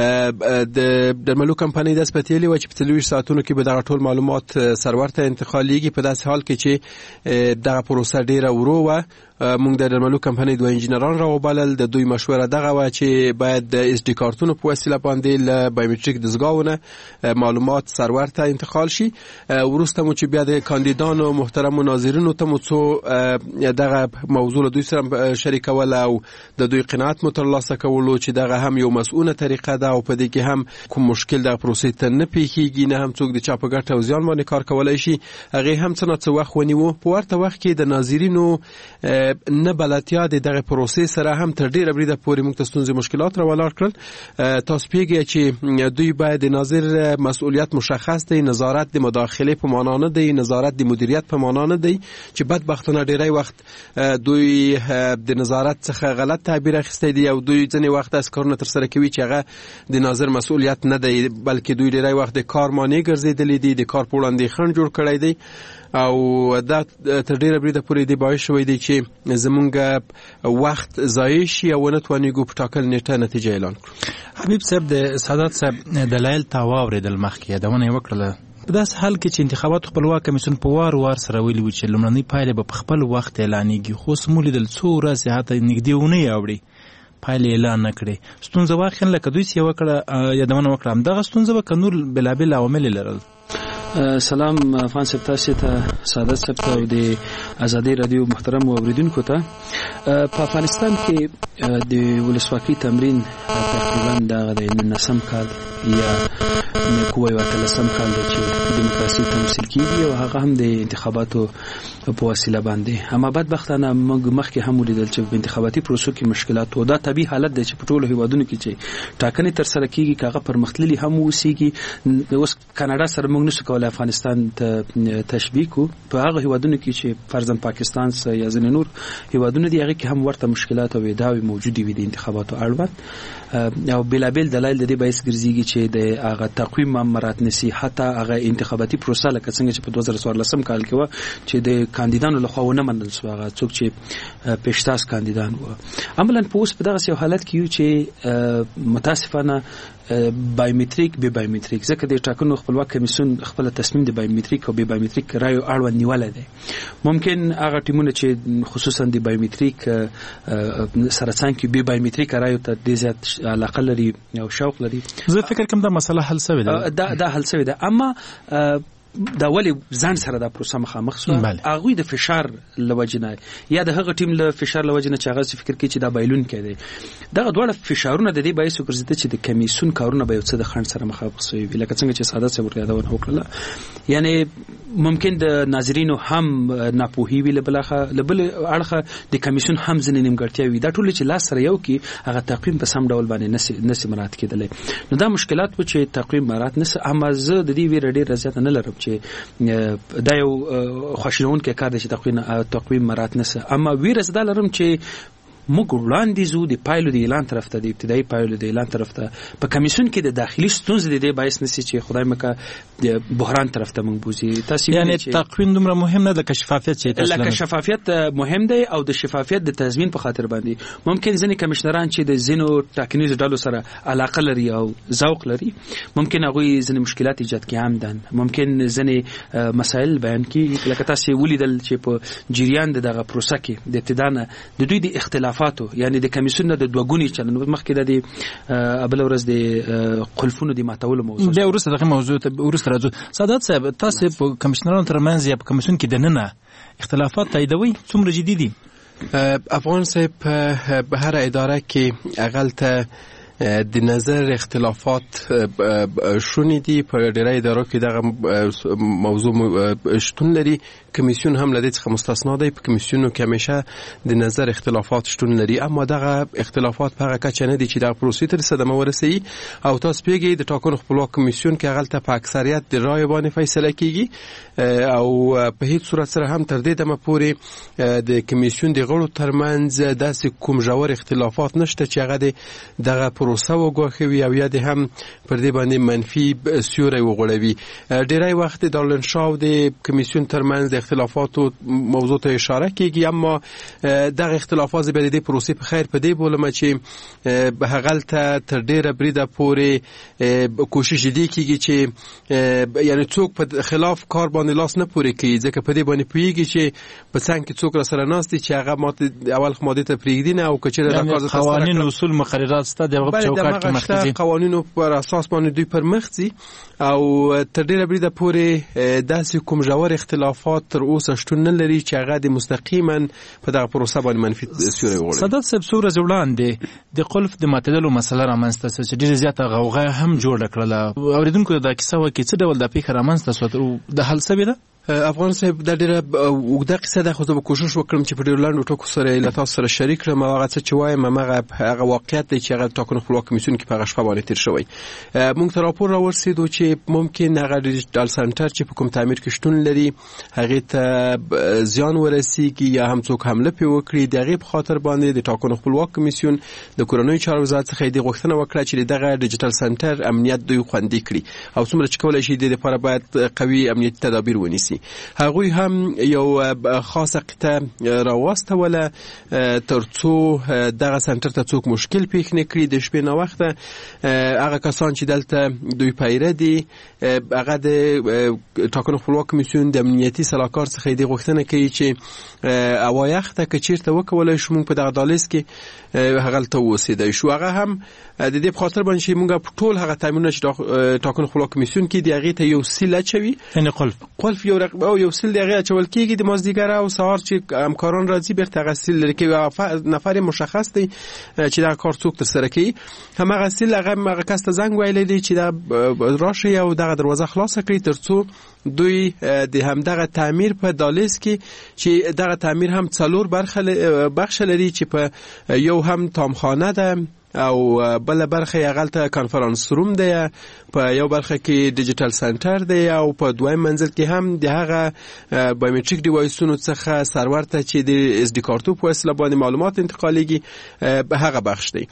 د درملو کمپنۍ داسې پتیلې وه چې په 24 ساعتونو کې به دغه ټول معلومات سرور ته انتقالیږي، په داسې حال کې چې دغه پروسه ډیره ورو وه. موږ د درملو کمپنۍ دوه انجینران راوبلل، د دوی مشوره دغه وه چې باید د اس ډي کارتونو په وسیله باندې له بایومټریک دستګاهونه معلومات سرور ته انتقال شي. وروسته مو چې بیا د کاندیدانو محترمو ناظرینو ته مو څو دغه موضوع له دوی سره شریکول او د دوی قناعت مو ترلاسه کولو چې دغه هم یو مسؤونه طریقه ده او په دې کې هم کوم مشکل د پروسې ته نه پیښیږي، نه هم څوک د چا په ګټه او زیان باندې کار کولی شي. هغې هم څه نه څه وخت ونیوه. په ورته وخت کې د ناظرینو نه بلدتیا د دغه پروسې سره هم تر ډیره بریده پورې موږ ته ستونزې مشکلات راولاړ کړل. تاسو پوهیږئ چې دوی باید د ناظر مسؤلیت مشخص دی، نظارت د مداخله په معنا نه دی، نظارت د مدیریت په معنا نه دی، چې بدبختانه ډیری وخت دوی د نظارت څخه غلط تعبیر اخیستی دی او دوی ځینې وخت از کارونه ترسره کوي چې هغه د ناظر مسؤلیت نه دی، بلکې دوی ډیری وخت د کار مانع ګرځېدلی دي، د کار په وړاندې خنډ جوړ کړی دی او دا تر ډیره بریده پورې دی باعث شوی دی چې زمونږ وخت ضایع شي او ونه توانیږو په ټاکل نیټه نتیجه اعلان کړو. حبیب صاحب د سادات صاحب دلایل تا واورېدل، مخکې یادونه یې وکړله. په داسې حال کې چې انتخابات خپلواک کمیسیون په وار سره ویلي و چې لومړنۍ پایلې به په خپل وخت اعلانېږي، خو اوس مو لیدل څو ورځې حتی نږدې اونۍ اوړي پایلې اعلان نه کړې. ستونزه واقعا لکه دوی چې یادونه وکړه همدغه ستونزه به که نور بېلابېل عوامل یې لرل. سلام افغان صاحب، تاسو ته ساده صاحب ته او د ازادي رادیو محترم اوریدونکو ته. په افغانستان کې د ولسواکۍ تمرین تقریبا د 19 کال یا کومه یو تلسم کال چې دیموکراسي تمثیل کیږي او هغه هم د انتخاباتو په وسیله باندې. اما بدبختانه موږ مخکې هم ولیدل چې په انتخاباتي پروسو کې مشکلات او دا طبيعي حالت دی چې په ټولو هیوادونو کې چې ټاکنې تر سره کیږي هغه پرمختللي هم وسیږي. اوس کاناډا سره موږ نشو کولای افغانستان ته تشبیه کو، په هغه هیوادونو کې چې فرضاً پاکستان سره یا ځینې نور هیوادونو دي هغه کې هم ورته مشکلات او ادعاوې موجودې وي د انتخاباتو اړوند او بلابل دلایل د دې باعث ګرځيږي چې د هغه تقویم مامورات نسی، حتی هغه انتخاباتي پروسه لکه څنګه چې په 2014 کال کې و چې د کاندیدانو لخوا ونه منل شو، هغه څوک چې پیشتاز کاندیدان و. عملاً په اوس په دغه یو حالت کې یو چې متاسفانه بایومټریک به بایومټریک ځکه د ټاکنو خپلواک کمیسیون خپل تصمیم د بایومټریک او به بایومټریک رایو اړوند نیول دی. ممکن هغه ټیمونه چې خصوصا د بایومټریک سره څنګه به بایومټریک رایو ته د زیات علاقه لري او شوق لري، زه فکر کوم دا مسله حل شوې ده. دا حل شوې ده، اما دا ولی ځان سره دا پروسه مخامخ شو. هغه د فشار لوجنه یا د هغه ټیم له فشار لوجنه چې هغه فکر کوي چې دا بایلون کړي. دا ډول فشارونه د دې باعث ګرځي چې د کمیسیون کارونه به یو څه د خنډ سره مخامخ شي، لکه څنګه چې ساده څه ورته وکړه. یعنی ممکن د ناظرینو هم ناپوهي وي، لبل اړخه د کمیسیون هم ځنې نیمګړتیا وي. دا ټول چې لاس سره یو کې هغه تقویم په سم ډول باندې نسی مراعات کېدل. نو دا مشکلات و چې تقویم مراعات نس، اما زه د دې ویره ډېر زیات نه لرم چې دا یو خوشلونکې کار دی چې تقویم مراعات نس، اما ویره زدا لرم چې موږ وړاندې زو د پایلو د اعلان طرف ته د ابتدایي پایلو د اعلان طرف ته په کمیسیون کې د داخلي ستونزې د دې باعث نشي چې خدای مکه د بحران طرف ته موږ بوزي. تاسو یعنی تقویم دومره مهم نه ده، شفافیت چې تاسو لکه شفافیت مهم دی او د شفافیت د تضمین په خاطر باندې ممکن ځینې کمشنران چې د زینو ټاکنیزو ډلو سره علاقه لري او ذوق لري ممکن هغه ځینې مشکلات ایجاد کړي عمدن، ممکن ځینې مسائل بیان کړي لکه تاسو ولیدل چې په جریان دغه پروسه کې د ابتدا نه د دوی د اختلافاتو یعنی د کمیسیون د دوګونی چلن مخکې د ابل ورځ د قلفونو د ماتولو موضوع د ورسره دغه موضوع ته ورسره راځو. سادات صاحب، تاسو په کمیشنرانو ترمنځ یا په کمیسیون کې دننه اختلافات تاییدوي څومره جدي دي؟ افغان صاحب په هر اداره کې اقل ته د نظر اختلافات شونې دي په ډیری ادارو کې دغه موضوع شتون لري. کمیسیون هم لدې څخه مستثنا دی. په کمیسیونو کې همیشه د نظر اختلافات شتون لري، اما دغه اختلافات په هغه کچه نه دي چې دغه پروسې ته صدمه ورسوي. او تاسو پیږئ د ټاکنو خپلواک کمیسیون کې هغه ته په اکثریت د رای باندې فیصله کیږي او په هیڅ صورت سره هم تر دې دمه پورې د کمیسیون د غړو ترمنځ داسې کوم ژور اختلافات نشته چې هغه دغه پروسه وګواښوي او یا د هم پر دې باندې منفي سیوری وغوړوي. ډیری وخت د دارالانشا او د کمیسیون ترمنځ د اختلافاتو موضوع ته اشاره کیږي، اما دغه اختلافات به د پروسې په خیر په دې بولم چې هغه ته تر ډیره بریده پورې کوشش دي کیږي چې یعنی څوک په خلاف کار باندې لاس نه پورې کوي، ځکه په دې باندې پوهیږي چې په څنګ کې څوک را سره ناست دي چې هغه ماته اول ماده ته پرېږدي نه او کچره د کار قوانین او اصول مقررات ست د هغه چوکاټ کې مخکې قوانینو پر اساس باندې دوی پر مخ ځي او تر ډیره بریده پورې داسې کوم ژور اختلافات تر اوسه شتون نه لري چې هغه د مستقیما په دغه پروسه باندې منفي سیوری وغوړي. صدات صاحب څو ورځې وړاندې د قلف د ماتېدلو مسله رامنځته شوه چې ډېره زیاته غوغا هم جوړه کړله. اوریدونکو دا کیسه وکړي څه ډول د پیښه رامنځته شوه او د حل څه ده؟ افغان صاحب دا ډیره اوږده قصه ده، خو زه به کوشش وکړم چې په ډېرو لنډو ټکو سره له تاسو سره شریک کړم. هغه څه چې وایم هغه واقعیت دی چې هغه ټاکنو خپلواک کمیسیون کې په هغه شپه باندې تیر شوی. موږ ته راپور راورسېدو چې ممکن هغه ډیجیټل سنټر چې په کوم تعمیر کې شتون لري هغې ته زیان ورسیږي یا هم څوک حمله پرې وکړي. د هغې په خاطر باندې د ټاکنو خپلواک کمیسیون د کورنیو چارو وزارت څخه یې غوښتنه وکړه چې دغه ډیجیټل سنټر امنیت دوی خوندي کړي او څومره چې کولی شي د دې لپاره باید قوي امنیتي تدابیر ونیسي. هغوی هم یو خاصه قطعه راواستوله ترڅو دغه سنټر ته څوک مشکل پیښ نه کړي. د شپې ناوخته هغه کسان چې دلته دوی پیره دي هغه د ټاکنو خپلواک کمیسیون د امنیتي سلاکار څخه د غوښتنه کوي چې اوایخته که چیرته وکولای شو موږ په دغه دهلیز کې هغه ته اوسېدای شو. هغه هم د دې په خاطر باندې چې موږ ټول هغه تامینونه چې ټاکنو خپلواک کمیسیون کې دی هغې ته یو سیل اچوي، یعنې قلف یو سیل دی هغې اچول کېږي د مازدیګر او سهار چې همکاران راځي بیرته هغه سیل لرې کوي. نفر مشخص دی چې دغه کار څوک ترسره کوي. همغه سیل هغه کس ته زنګ ویلی دی چې راشئ او دغه دروازه خلاصه کړي ترڅو دوی د همدغه تعمیر په دهلیز کې چې دغه تعمیر هم 4 بخش لري چې په یو هم تامخانه ده او بل برخه یغلته کانفرنس روم دی، په یو برخه کې ډیجیټل سنټر دی او په دویم منزل کې هم د هغه بایومټریک ډیوایسونو څخه سرور ته چې د اس ډي کارتو په وسیله باندې معلومات انتقالیږي به هغه بخش دی.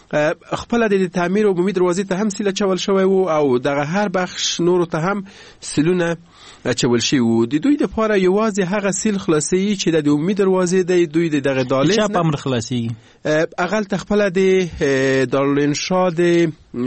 خپل د تعمیر عمومي دروازې ته هم سیل چول شوی وو او دغه هر بخش نورو ته هم سیلونه چول شوی وو. د دوی لپاره یوازې هغه سیل خلاصي چې د عمومي دروازې دی دوی دغه دهلیز نه په امر خلاصي اقل تخپل د دارالانشا د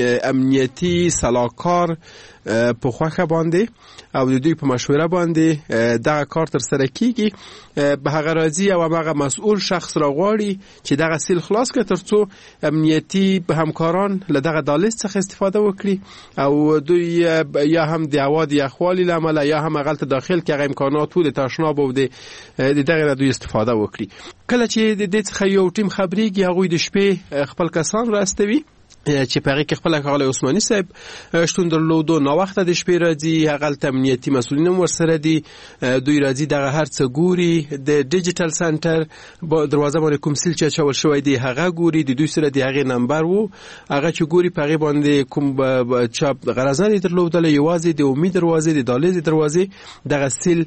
امنیتي سلاکار په خوخه باندې او د دوی په مشوره باندې دغه کار تر سره کیږي. به هغه راځي او هغه مسؤل شخص راغواړي چې دغه سیل خلاص کړي ترڅو امنیتي همکاران له دغه دهلیز څخه استفاده وکړي او دوی یا هم د هوا د یخوالي له امله یا هم هغه ته داخل کې هغه امکانات د تشناب او د دغه دوی استفاده وکړي. کله چې د دې څخه یو ټیم خبريږي هغوی د شپې خپل کسان راستوي چې په هغه کې خپل ښاغلی عثماني صاحب شتون درلودو. نو وخت د شپې راځي هغه امنیتي مسؤلین هم ورسره دي، دوی راځي دغه هر څه ګوري. د ډیجیټل سنټر دروازه باندې کوم سیل چې اچول شوی دی هغه ګوري، د دوی سره د هغې نمبر وو هغه چې ګوري په هغې باندې کوم چاپ غرض نه دی درلودلی، یوازې د عمومي دروازې د دهلیز دروازې دغه سیل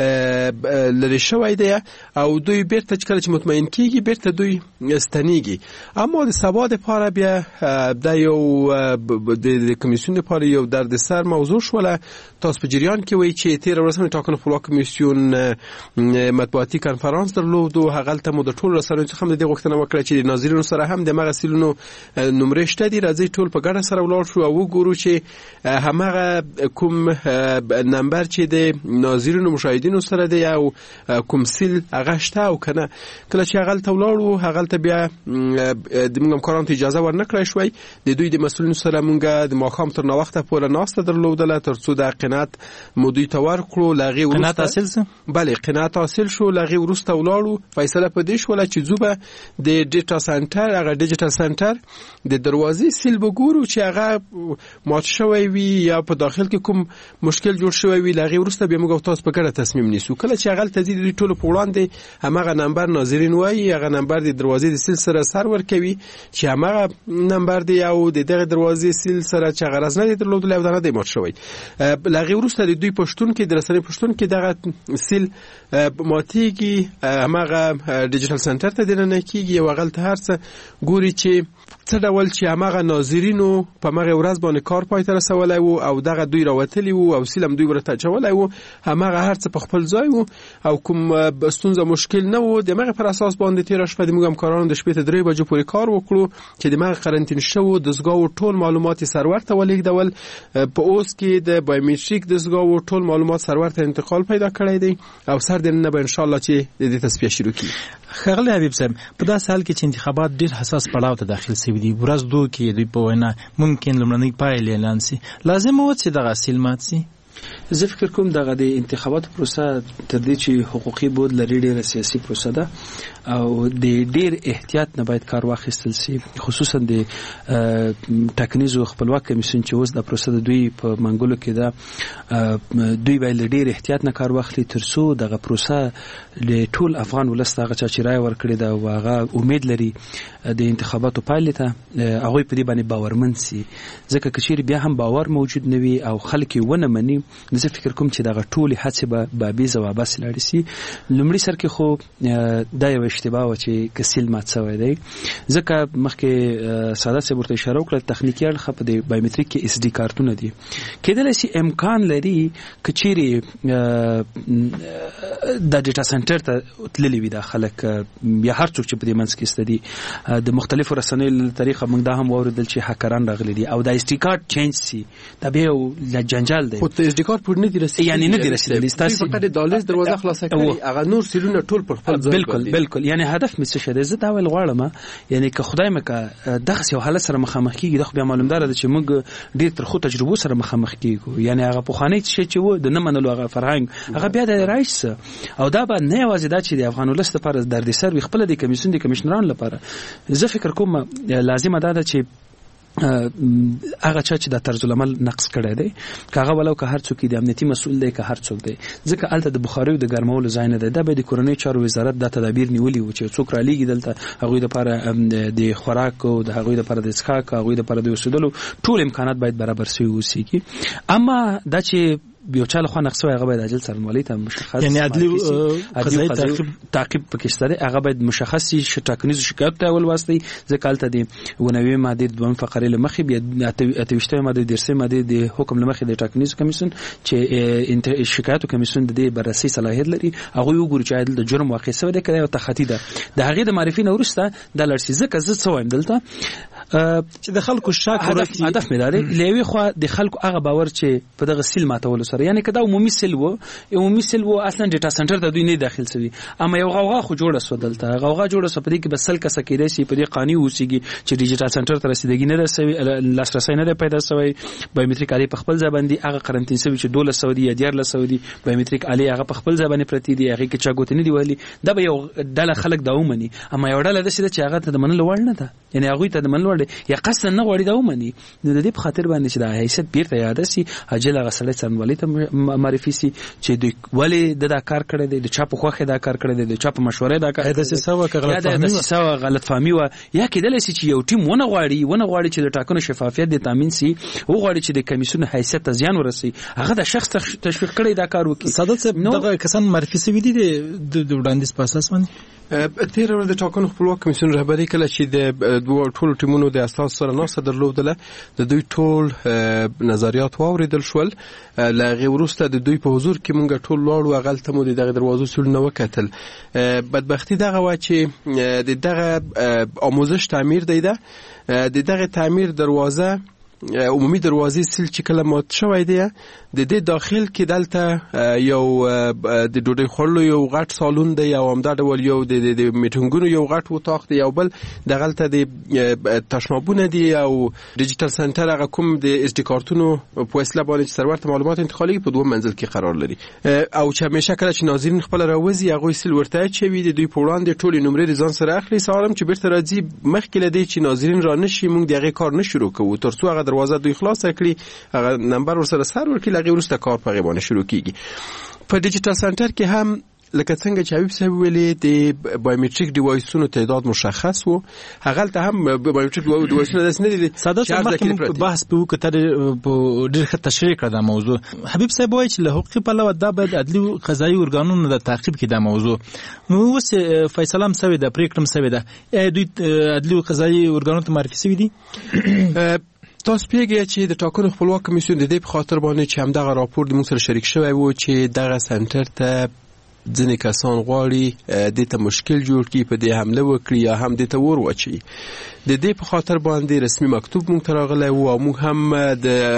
لرې شوی دی او دوی بیرته کله چې مطمئن کیږي بیرته دوی ستنیږي. اما د سبا دپاره بیا دا یو د کمیسیون لپاره یو دردسر موضوع شوله. تاسو په جریان کې وایي چې تیر ورځ هم ټاکنو خپلواک کمیسیون مطبوعاتي کنفرانس درلود او هغه ته مو د ټول رسنیو څخه هم د غوښتنه وکړه چې د ناظرینو سره هم د مغسلونو نمرې شته دي، راځي ټول په ګډه سره ولاړ شو او وګورو چې همغه کوم نمبر چې د ناظرینو مشاهدینو سره دی او کوم سیل هغه شته او کنه. کله چې هغه ته ولاړو هغه ته بیا د موږ کارانو اجازه ورنکړای شوی د دوی د مسؤلینو سره مونږه د ماښام تر ناوخته پورې ناسته درلودله ترڅو د قناعت مودي ته ورکړو. لاغي ورسته قناعت حاصل شو. بله قناعت حاصل شو. لاغي ورسته ولاړو. فیصله په دې شوله چې زوبه د ډیټا سنټر هغه ډیجیټل سنټر د دروازې سیل وګورو چې هغه مات شوی وي یا په داخل کې کوم مشکل جوړ شوی وي. لاغي ورسته بیا موږ تاسو په ګډه تصمیم نیسو. کله چې هغه تزيد د ټولو په وړاندې همغه نمبر ناظرین وایي هغه نمبر د دروازې د سیل سره سر ورکوي چې همغه نمبر دی او د دغه دروازې سیل سره چې غرض نه درلودل او نه دی مات شوی. لاغي ورسته د دوی پښتون کې د رسنۍ پښتون کې دغه سیل ماتيږي همغه ډیجیټل سنټر ته دننه کیږي او غلط هر څه ګوري چې څه ډول چې همغه ناظرینو په مغه ورځ باندې کار پای ته رسولای وو او دغه دوی راوتلی وو او سیلم دوی ورته چولای وو همغه هر څه په خپل ځای وو او کوم ستونزه مشکل نه وو. دغه پر اساس باندې تیر شپه د موږ همکارانو د شپې ته 3 بجو پورې کار وکړو چې د مغه قرنټین شو دزګاو ټول معلومات سرور ته ولیږدول. په اوس کې د بایومټریک دزګاو ټول معلومات سرور ته انتقال پیدا کړی دی او سر د نه به ان شاء الله چې د تصفیه شروع کیږي. خغلی حبیب صاحب په داسې حال کې چې انتخابات ډیر حساس پړاو ته داخل شوي دي ورځ دوه کې دوی په وینا ممکن لومړنۍ پایلې اعلان شي لازم و چې دغه سیل مات شي. زه فکر کوم دغه د انتخاباتو پروسه تر دې چې حقوقي بود لري ډیره سیاسي پروسه ده او د ډیر احتیاط نه باید کار واخیستل شي خصوصا د ټاکنیزو خپلواک کمیسیون چې اوس د پروسه د دوی په منګولو کې ده دوی باید ډیر احتیاط نه کار واخلي ترڅو دغه پروسه له ټول افغان ولست هغه چې رای ورکړي دا واغه امید لري د انتخاباتو پایله ته هغه په دې باندې باورمن شي ځکه کچیر بیا هم باور موجود نه وي او خلک ونه مني. زه فکر کوم چې دغه ټول هڅه به بيزه وابس لري سي. لومړی سر کې خو دا یو اشتباه و چې کسل مات شوی دی ځکه مخکې ساده څه ورته اشاره وکړه تخنیکی اړخ په د بایومټریک کې اس ډي کارتونه دي کېدل شي امکان لري کچيري د ډیټا سنټر ته تللی وي د خلک یا هر څوک چې په دې منځ کې ستدي د مختلفو رسنیو طریقه موږ دا هم اوریدل چې هکران راغلي دي او د اس ډي کارت چینج سي دا به ل جنجال دی خو ته اس ډي کارت پور نه دي رسیدلی یعنی نه دي رسیدلی تاسو فقط د دالز دروازه خلاصه کړي هغه نور سیلونه ټول پر خپل ځای بالکل یعنی هدف مې څه شه زه دا ول غواړم یعنی که خدای مکه دغه یو حالت سره مخامخ کیږي د خو بیا معلومدار ده چې موږ ډیر تر خو تجربه سره مخامخ کیږو یعنی هغه په خانه چې و د نه منلو هغه فرهنګ هغه بیا د رئیس او دا به نه یوازې دا چې د افغان ولست لپاره درد سر وي خپل د کمیسیون د کمشنران لپاره زه فکر کوم لازم ده چې هغه چې د طرز العمل نقص کړی دی کاغه ولو که هر څوک د امنیتي مسؤل دی که هر څوک دی ځکه الته د بخاري او د ګرمولو ځای نه دی د به د کورنۍ چارو وزارت د تدابیر نیولې و چې څوک را لېږي دلته هغه د لپاره د خوراک او د هغه د لپاره د څښاک هغه د لپاره د وسیدلو ټول امکانات باید برابر شي وسی اما دا چې یو چاله خو نقصو هغه باید عاجل سرنوالي ته مشخص یعنی عدلی قضایي تعقیب پکې ستاره هغه باید مشخص شي ټاکنیز شکایت ته ول واسطي ځکه الته د ونوي ماده د دوم فقره لمخې بیا اتوشته ماده د درسي ماده د حکم لمخې د ټاکنیز کمیسیون چې شکایت کمیسیون د بررسي صلاحیت لري هغه یو ګور چې عادل د جرم واقع سوی دی کړي او تخطی ده د هغه د معرفي نورسته د لړسي ځکه زه څه وایم دلته چې د خلکو شک ورته هدف مې لري لوي خو د خلکو هغه باور چې په دغه سیل ماتول سره یعنی کدا عمومي سیل وو اصلا ډیټا سنټر ته دوی نه داخل شوی اما یو غوغا خو جوړه سو دلته غوغا جوړه سو په دې کې بسل کسه کېدای شي په دې قانوني وسیږي چې ډیجیټل سنټر ته رسیدګي نه رسوي لاسرسي نه پیدا شوی بایومټریک علي په خپل ځبندي هغه قرنټین شوی چې 12 سعودي یا 14 سعودي بایومټریک علي هغه په خپل ځبندي پرتی دی هغه کې چا ګوت نه دی ویلي دا به یو ډله خلک دا ومني اما یو ډله د چې هغه ته د منلو وړ نه ده یعنی هغه ته د منلو وړ یا قصد نه غوړي دا ومني نو د دې په خاطر باندې چې دا حیثیت بیرته یاد شي اجل هغه سره سرنوالي ته معرفي سي چې د ولی د کار کړی دی د چا په خوخه دا کار کړی دی د چا په مشوره دا کار د سیساوه غلط فهمي و یا کېدل شي چې یو ټیم ونه غواړي چې د ټاکنو شفافیت د تامین سي او غواړي چې د کمیسیون حیثیت ته زیان ورسي هغه د شخص تشویق کړي دا کار وکړي ساده څه دغه کسان معرفي سوي دي د وړاندیز په اساس باندې تیر ورځ د ټاکنو خپلواک کمیسیون رهبری کله چې د دوه ټولو ټیمونو د اساس سره ناسه درلودله د دوی ټول نظریات واوریدل شول لغه ورسته د دوی په حضور کې مونږ ټول لاړو غلطه مو د دغه دروازو سول نه وکتل بدبختی دغه وا چې د دغه آموزش تعمیر دی د دغه تعمیر دروازه عمومي دروازې سیل چې کله مات شوی دی د دې داخل کې دلته یو د ډوډۍ خوړلو یو غټ سالون دی او همدا ډول یو د میټینګونو یو غټ وطاق دی، یو بل دغلته د تشنابونه دي او ډیجیټل سنټر هغه کوم د اس ډي کارتونو په وسیله باندې چې سرور ته معلومات انتقالي په دوه منزل کې قرار لري او چې همیشه کله چې ناظرین خپل راوځي هغه سیل ورته چوي د دوی په وړاندې ټولې نمرې ځان سره اخلي، سالم چې بیرته راځي مخکې لدی چې ناظرین را نشي موږ دغه کار نه شروع کوو ترڅو هغه دروازه دوی خلاص کړي، هغه نمبر ورسره سر ورکړي، هغه ورسته کار په غیبانه شروع کیږي. په ډیجیټل سنټر کې هم لکه څنګه چې حبیب صاحب ویلي د بایومټریک ډیوایسونو تعداد مشخص وو، هغه ته هم بایومټریک ډیوایسونه داس نه دي. ساده څه بحث په وکړه په ډېر ښه تشریح کړه دا موضوع. حبیب صاحب وایي چې له حقوقي پلوه دا باید عدلي قضایي ارګانونو د تعقیب کې دا موضوع نو اوس فیصله هم سوې ده، پریکړه هم سوې ده، دوی عدلي قضایي ارګانونو ته معرفي سوي دي. تاسو پیږئ چې د ټاکنو خپلواک کمیسیون د دې په خاطر باندې چې همدغه راپور د موږ سره شریک شوی وو چې دغه سنټر ته ځینې کسان غواړي دې ته مشکل جوړ کړي، په دې حمله وکړي یا هم دې ته ور واچوي. د دې په خاطر باندې رسمي مکتوب مونږ ته راغلی و او موږ هم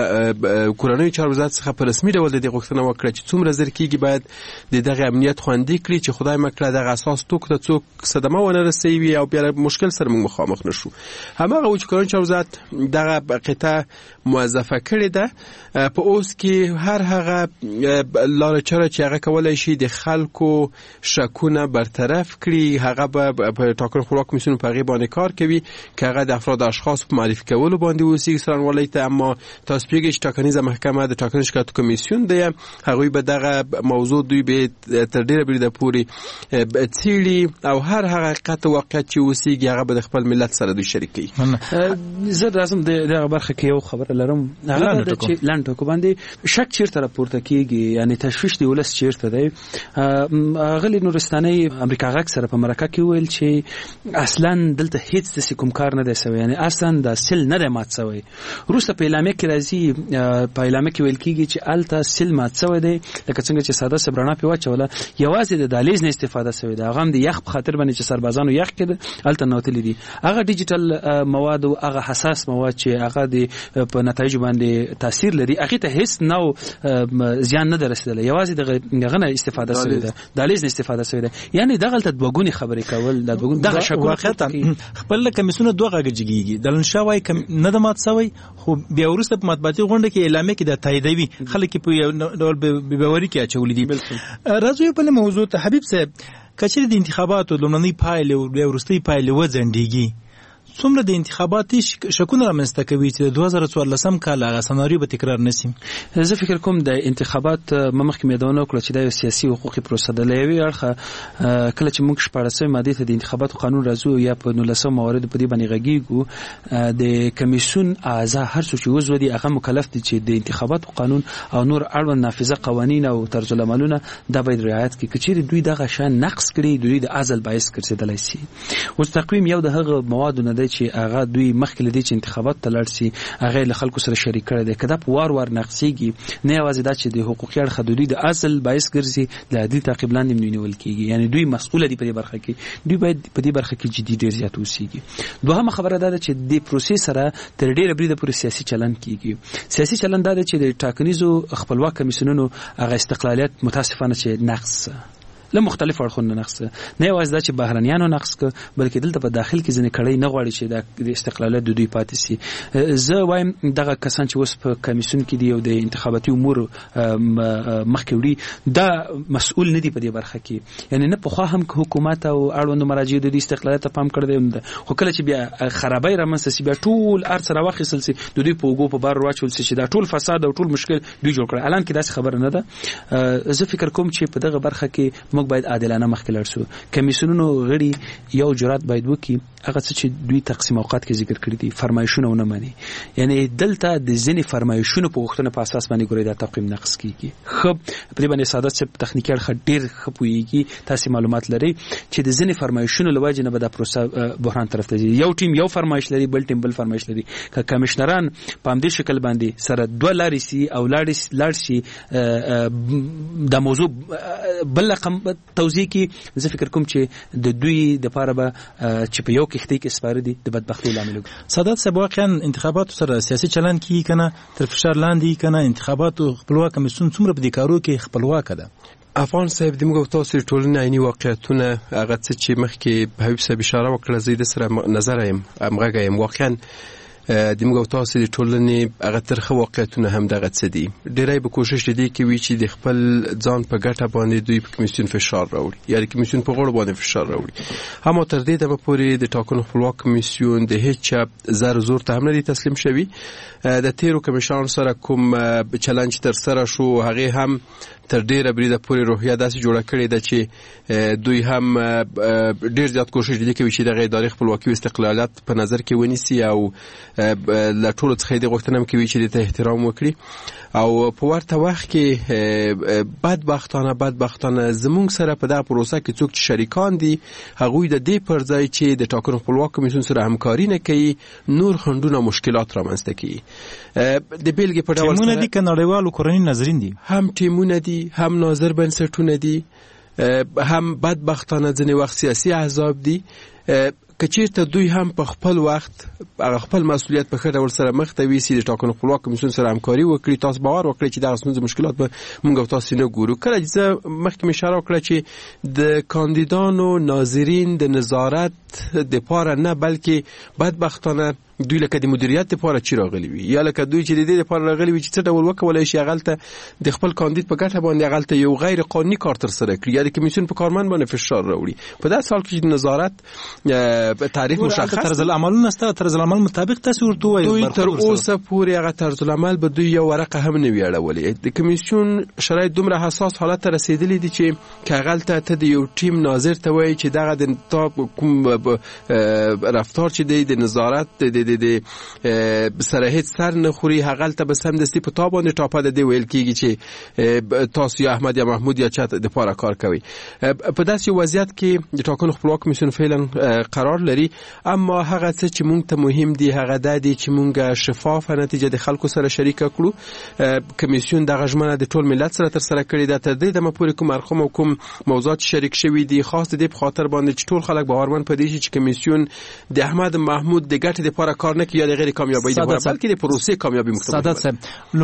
د کورنیو چارو وزارت څخه په رسمي ډول د دې غوښتنه وکړه چې څومره زر کېږي باید د دغه امنیت خوندي کړي چې خدای مکړه دغه اساس توکو ته څوک صدمه ونه رسوي او بیا مشکل سره موږ مخامخ نشو. هماغه و چې کورنیو چارو وزارت دغه قطعه موظفه کړې ده، په اوس کې هر هغه لاره چاره چې هغه کولی شي د خلکو شکونه برطرف کړي هغه به په ټاکنو خپلواک کمیسیون په هغې باندې کار کوي که هغه د افراد اشخاص په معرفي کولو باندې وسیږي څرنګوالۍ ته. اما تاسو پوهېږئ چې ټاکنیزه محکمه د ټاکنیز شکایتو کمیسیون دی، هغوی به دغه موضوع دوی به تر ډېره بریده پورې څېړي او هر هغه حقیقت او واقعیت چې وسیږي هغه به د خپل ملت سره دوی شریک کړي. زه راځم دغه برخه کې یو خبره لرم، هغه ده چې لنډ ټکو باندې شک چیرته راپورته کېږي، یعنی تشویش د ولس چیرته دی. غلی نورستاني امریکا غږ سره په مرکه کې ویل چې اصلا دلته هیڅ داسې کوم کار نه دی سوی، یعنی اصلا د سیل نه دی مات سوی. وروسته په اعلامیه کې راځي، په اعلامیه کې ویل کېږي چې هلته سیل مات سوی دی، لکه څنګه چې ساده صاحب رڼا پرې واچوله، یوازې د دهلیز نه استفاده سوې ده، هغه هم د یخ په خاطر باندې چې سربازانو یخ کېده هلته ننوتلي دي. هغه ډیجیټل مواد او هغه حساس مواد چې هغه د په نتایجو باندې تاثیر لري هغې ته هیڅ نوع زیان نه ده رسېدلی، یوازې دغه نه استفاده سوې ده، دهلیز نه استفاده سوې ده. یعنی دغلته دوه ګونې خبرې کول دغه شکونه خپل کمیسیون دوه غږ جګیږي. د لنشا وایي نه ده مات سوی، خو بیا وروسته په مطبوعاتي غونډه کې اعلامیه کې د تاییدوي خلک په یو ډول بېباوري کې اچولي دي. راځو بلې موضوع ته. حبیب صاحب که چېرې د انتخاباتو لومړنۍ پایلې او بیا وروستۍ پایلې وځنډېږي، څومره د انتخاباتي شکونه رامنځته کوي چې د 2014 کال هغه سناریو به تکرار نشي؟ زه فکر کوم د انتخابات مخکې یادونه وکړه چې دا یو سیاسي حقوقي پروسه ده. له یوې اړخه کله چې موږ 14 مادې ته د انتخاباتو قانون راځو یا په 19 مواردو په دې باندې غږیږو، د کمیسیون اعضا هر څوک چې عضو دي هغه مکلف دي چې د انتخاباتو قانون او نور اړوند نافذه قوانین او طرزالعملونه دا باید رعایت کړي. که چیرې دوی دغه شان نقض کړي دوی د عزل باعث ګرځېدلی شي. اوس تقویم یو د هغه موادو نه دی چې هغه دوی مخکې لدی چې انتخابات ته لاړ شي هغه له خلکو سره شریک کړی دی. که دا په وار نقصېږي نه یوازې دا چې د حقوقي اړخه دوی د عزل باعث ګرځي د عدلي تعقیب لاندې نیول کېږي، یعنی دوی مسؤل دي په دې برخه کې، دوی باید په دې برخه کې جدي ډېر زیات اوسېږي. دوهمه خبره دا ده چې د پروسې سره تر ډېره بریده پورې سیاسي چلند کېږي. سیاسي چلند دا ده چې د ټاکنیزو خپلواک کمیسیونونو هغه استقلالیت متاسفانه چې نقص له مختلف اړخونو نقص نه یوازې دا چې بهرنیانو نقص ک بلکې دلته په داخل کې ځنې کړي نه غواړي چې د استقلالیت د دوی پاتې شي. زه وایم دغه کسان چې اوس په کمیسیون کې دي او د انتخاباتي امور مخکې وړي دا مسؤل نه دي په دې برخه کې، یعنی نه پخوا هم حکومت او اړوندو مراجعو د استقلالیت ته پام کړی دی، خو کله چې بیا خرابۍ رامنځته شي بیا ټول ارڅ راواخیستل شي د دوی په اوږو په بار واچول شي چې دا ټول فساد او ټول مشکل دوی جوړ کړي. الان کې داسې خبره نه ده. زه فکر کوم چې په دغه برخه کې موږ باید عادلانه مخکې لاړ شو. کمیسیونونو غړي یو جرأت باید وکړي هغه څه چې دوی تقسیم اوقات کې ذکر کړی دي فرمایشونه ونه مني، یعنی دلته د ځینې فرمایشونو په غوښتنه په اساس باندې ګوري دا تقویم نقص کیږي. خو په دې باندې ساده څه تخنیکی اړخ ډیر خپويږي، تاسو معلومات لري چې د ځینې فرمایشونو لوجه نه به د پروسه بحران طرف ته ځي. یو ټیم یو فرمایش لري بل ټیم بل فرمایش لري، که کمشنران په همدې شکل باندې سره دوه لارې سي او لاړ شي د موضوع بل رقم توضیح کې زه فکر کوم چې د دوی د لپاره به چې په یو کښتۍ کې سپاره دي د بدبختۍ لامل سادات صاحب واقعا انتخاباتو سره سیاسي چلن کې کنه تر فشار لاندې کنه انتخاباتو خپلواک کمیسیون څومره په دې کارو کې خپلواک ده افغان صاحب د موږ تاسو ټولنې عیني واقعیتونه هغه څه چې مخکې حبیب صاحب اشاره وکړه زه د سره نظر یم امغه یم واقعا د موږ تاسو د ټولنې هغه ترخه واقعیتونه هم دغه څه دي ډیرای به کوشش لري کوي چې د خپل ځان په ګټه باندې دوی په کمیسیون فشار راوړي یا د کمیسیون په غوړ باندې فشار راوړي هم تر دې دمه پورې د ټاکنو خپلواک کمیسیون د هیڅ زر زور ته هم نه تسلیم شوی د تیرو کمیشن سره کوم چلنج تر سره شو هغه هم تر ډیره بریده پورې روحیه داسې جوړه کړې ده چې دوی هم ډیر زیات کوشش دي کوي چې د ادارې خپلواکي او استقلالیت په نظر کې ونیسي او له ټولو څخه د غوښتنه کوي چې د احترام وکړي او په ورته وخت کې بدبختانه زموږ سره په دغه پروسه کې څوک چې شریکان دي هغوی د دې پر ځای چې د ټاکنو خپلواک کمیسیون سره همکاري نه کوي نور خنډونه مشکلات رامنځته کوي د بیلګې په ډول ټیمونه دي که نړیوالو کورني ناظرین دي هم ټیمونه دي هم ناظر بنسټونه دي هم بدبختانه ځینې وخت سیاسي احزاب دي که چیرته دوی هم په خپل وخت هغه خپل مسؤلیت په ښه ډول سره مخ ته ویسي د ټاکنو خپلواک کمیسیون سره همکاري وکړي تاسو باور وکړئ چې دغه ستونزې مشکلات به موږ او تاسو نه ګورو کله چې زه مخکې اشاره وکړه چې د کاندیدانو ناظرین د نظارت دپاره نه بلکې بدبختانه دوی لکه د مدیریت لپاره چی راغلي وي یا لکه دوی چې د دې لپاره راغلي وي چې څه ډول وکولای شي هغه د خپل کاندید په ګټه باندې هغه یو غیر قانوني کار تر سره کړي یا د کمیسیون په کارمند باندې فشار راوړي په داسې حال کې چې نظارت تعریف مشخص طرز العملونه ستاسو طرز العمل مطابق تاسو ورته وایي دوی تر اوسه پورې هغه طرز العمل به دوی یو ورقه هم نه ویړولې د کمیسیون شرایط دومره حساس حالت ته رسیدلي دي چې کاغل ته د یو ټیم ناظر ته وایي چې دغه د کوم رفتار چې د نظارت د سره هیڅ سر نه خوري هغه ته به سمدستي په تا باندې ټاپه د دې ویل کېږي چې تاسو یا احمد یا محمود یا چا د پاره کار کوي په داسې وضعیت کې د ټاکنو خپلواک کمیسیون فعلا قرار لري اما هغه څه چې مونږ ته مهم دي هغه د دې چې مونږ شفافه نتیجه د خلکو سره شریک کړو کمیسیون د غژمنه د ټول ملت سره تر سره کړی ده تر دې د مپورې کوم ارقام او کوم موضوعات شریک شوي دي خاص د دې په خاطر باندې چې ټول خلک باورمن پدې چې کمیسیون د احمد محمود د ګټې لپاره کار نه کوي یا د غیر کامیابی لپاره بلکې د پروسې کامیابی مختلف سادات صاحب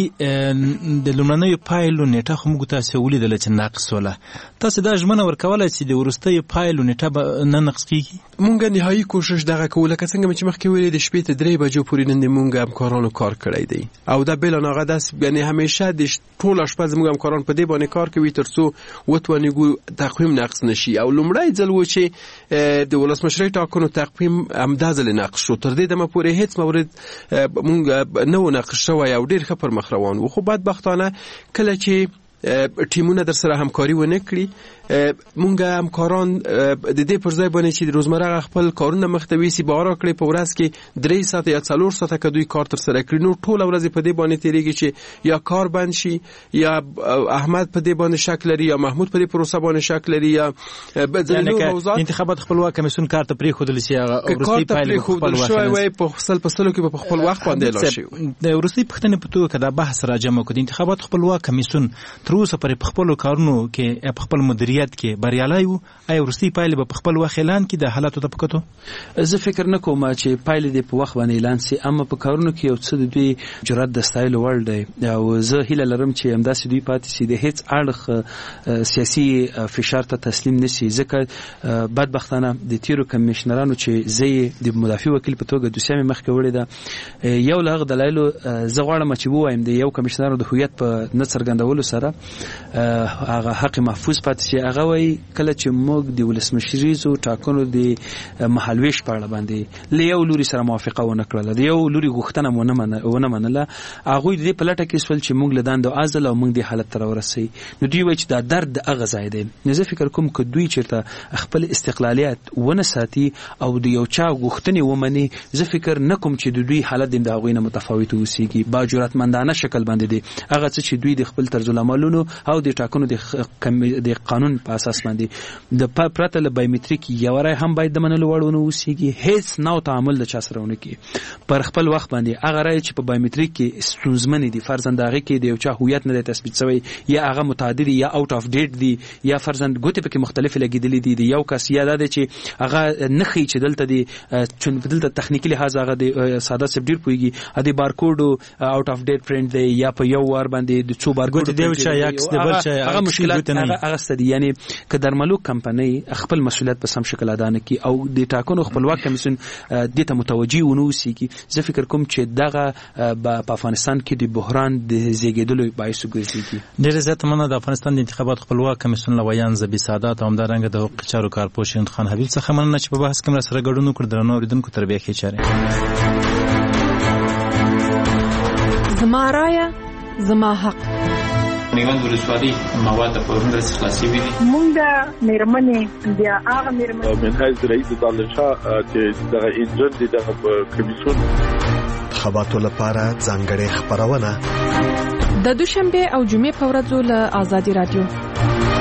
لومړنۍ پایلو نیټه خو موږ تاسو ولیدل چې ناقص ولا تاسو دا ژمنه ورکولای چې د ورستۍ پایلو نیټه نه نقص کیږي مونږ نهایی کوشش دغه کوله که څنګه چې مخکې ویلې د شپې ته 3 بجو پورې نن مونږ همکارانو کار کړی دی او دا بل نه غداس یعنی همیشه د ټول اشپز مونږ همکاران په دې باندې کار کوي ترڅو وټونیګو تقویم نقص نشي او لومړی ځل و چې د ولسمشرۍ ټاکنو تقویم همدازل نقص شو تر دې دمه پورې هیڅ مورد مونږ نو نقص شوی او ډیر ښه پر مخ روان و خو بدبختانه کله چې ټیمونه در سره همکاري ونه کړي مونږ همکاران د دې پر ځای باندې چې د روزمره خپل کارونه مختوي سي باور کړی په ورځ کې 3 ساعته یا 4 ساعته کدوې کار تر سره کړی نو ټول ورځ په دې باندې تیریږي چې یا کار بند شي یا احمد په دې باندې شک لري یا محمود په دې پروسه باندې شک لري یا ځینې موضوعات انتخابات خپلواک کمیسیون کار ته پرې خودل شي هغه ورستي پایلې خپل وخت په خپل پسلو کې په خپل وخت باندې لا شي د ورستي پښتنې په توګه دا بحث راجمع کړي انتخابات خپلواک کمیسیون تر اوسه پرې په خپل کارونو کې په خپل مدیریت کې بریالي وو اي ورستي پایلې په خپل وخت اعلان کې د حالاتو ته پکتو زه فکر نه کوم چې پایلې د په وخت باندې اعلان سي اما په کارونو کې یو څه د دوی جرأت د ستایل وړ دی او زه هیله لرم چې همداسې دوی پاتې سي د هیڅ اړخ سیاسي فشار ته تسلیم نشي ځکه بدبختانه د تیرو کمیشنرانو چې زه د مدافع وکیل په توګه د سیمه مخ کې وړي ده یو لغ دلایل زه غواړم چې وایم د یو کمیشنر د هویت په نڅرګندولو سره هغه حق محفوظ پاتې شي هغه وای کله چې موږ د ولسمشریزو ټاکنو د محلويش په اړه باندې له یو لوري سره موافقه ونه کړله د یو لوري غوښتنه ونه منله هغه د پلټه کې سول چې موږ لدان د ازل او موږ د حالت تر ورسي نو دوی وای چې دا درد هغه ځای دی نو زه فکر کوم چې دوی چیرته خپل استقلالیت ونه ساتي او د یو چا غوښتنې ومني زه فکر نکوم چې د دوی حالت د هغوی نه متفاوت وسیږي با جرأتمندانه شکل باندې دی هغه چې دوی د خپل طرز العملونو جنجالونو او د ټاکنو د قانون په اساس باندې د پرته له بایومټریک یو رای هم باید د منلو وړ ونه اوسېږي. هیڅ نو تعامل د چا سره ونه کی پر خپل وخت باندې هغه رای چې په بایومټریک کې ستونزمن دي فرضاً دغه کې د یو چا هویت نه تثبیت شوی یا هغه متعدد یا اوټ اف ډیټ دي یا فرضاً ګوتې پکې مختلف لګیدلې دي یو کس یا د چې هغه نخي چې دلته دي چې دلته تخنیکی لحاظ هغه د ساده سب ډیر پويږي د بارکوډ اوټ اف ډیټ پرنٹ دی یا په یو وار باندې د څو بارکوډ دی چې یاکس د بل چې هغه مشکلات هغه ستدي یعنی که درملو کمپنۍ خپل مسولیت په سم شکل ادا نه کی او د ټاکنو خپلواک کمیسیون د ته متوجي ونه وسیږي زه فکر کوم چې دغه په افغانستان کې د بحران د زیږیدلو باعث ګرځي. ډېر زیات مننه د افغانستان د انتخابات خپلواک کمیسیون لویان زبی سادات او همدارنګه د حقوقي چارو کارپوه خان حبیب څخه مننه چې په بحث کې مر سره ګډون وکړ. درنو اوریدونکو تر بیا ښه چاره. زما رایه زما حق. میوند ولسوالي مواد په ورنده خلاصي وي. مونږ د میرمنې بیا هغه میرمنې من حیث رئیس دالشاه چې د انجن د کمیسیون انتخاباتو لپاره ځانګړې خبرونه د دوشنبه او جمعې په ورځو له آزادي رادیو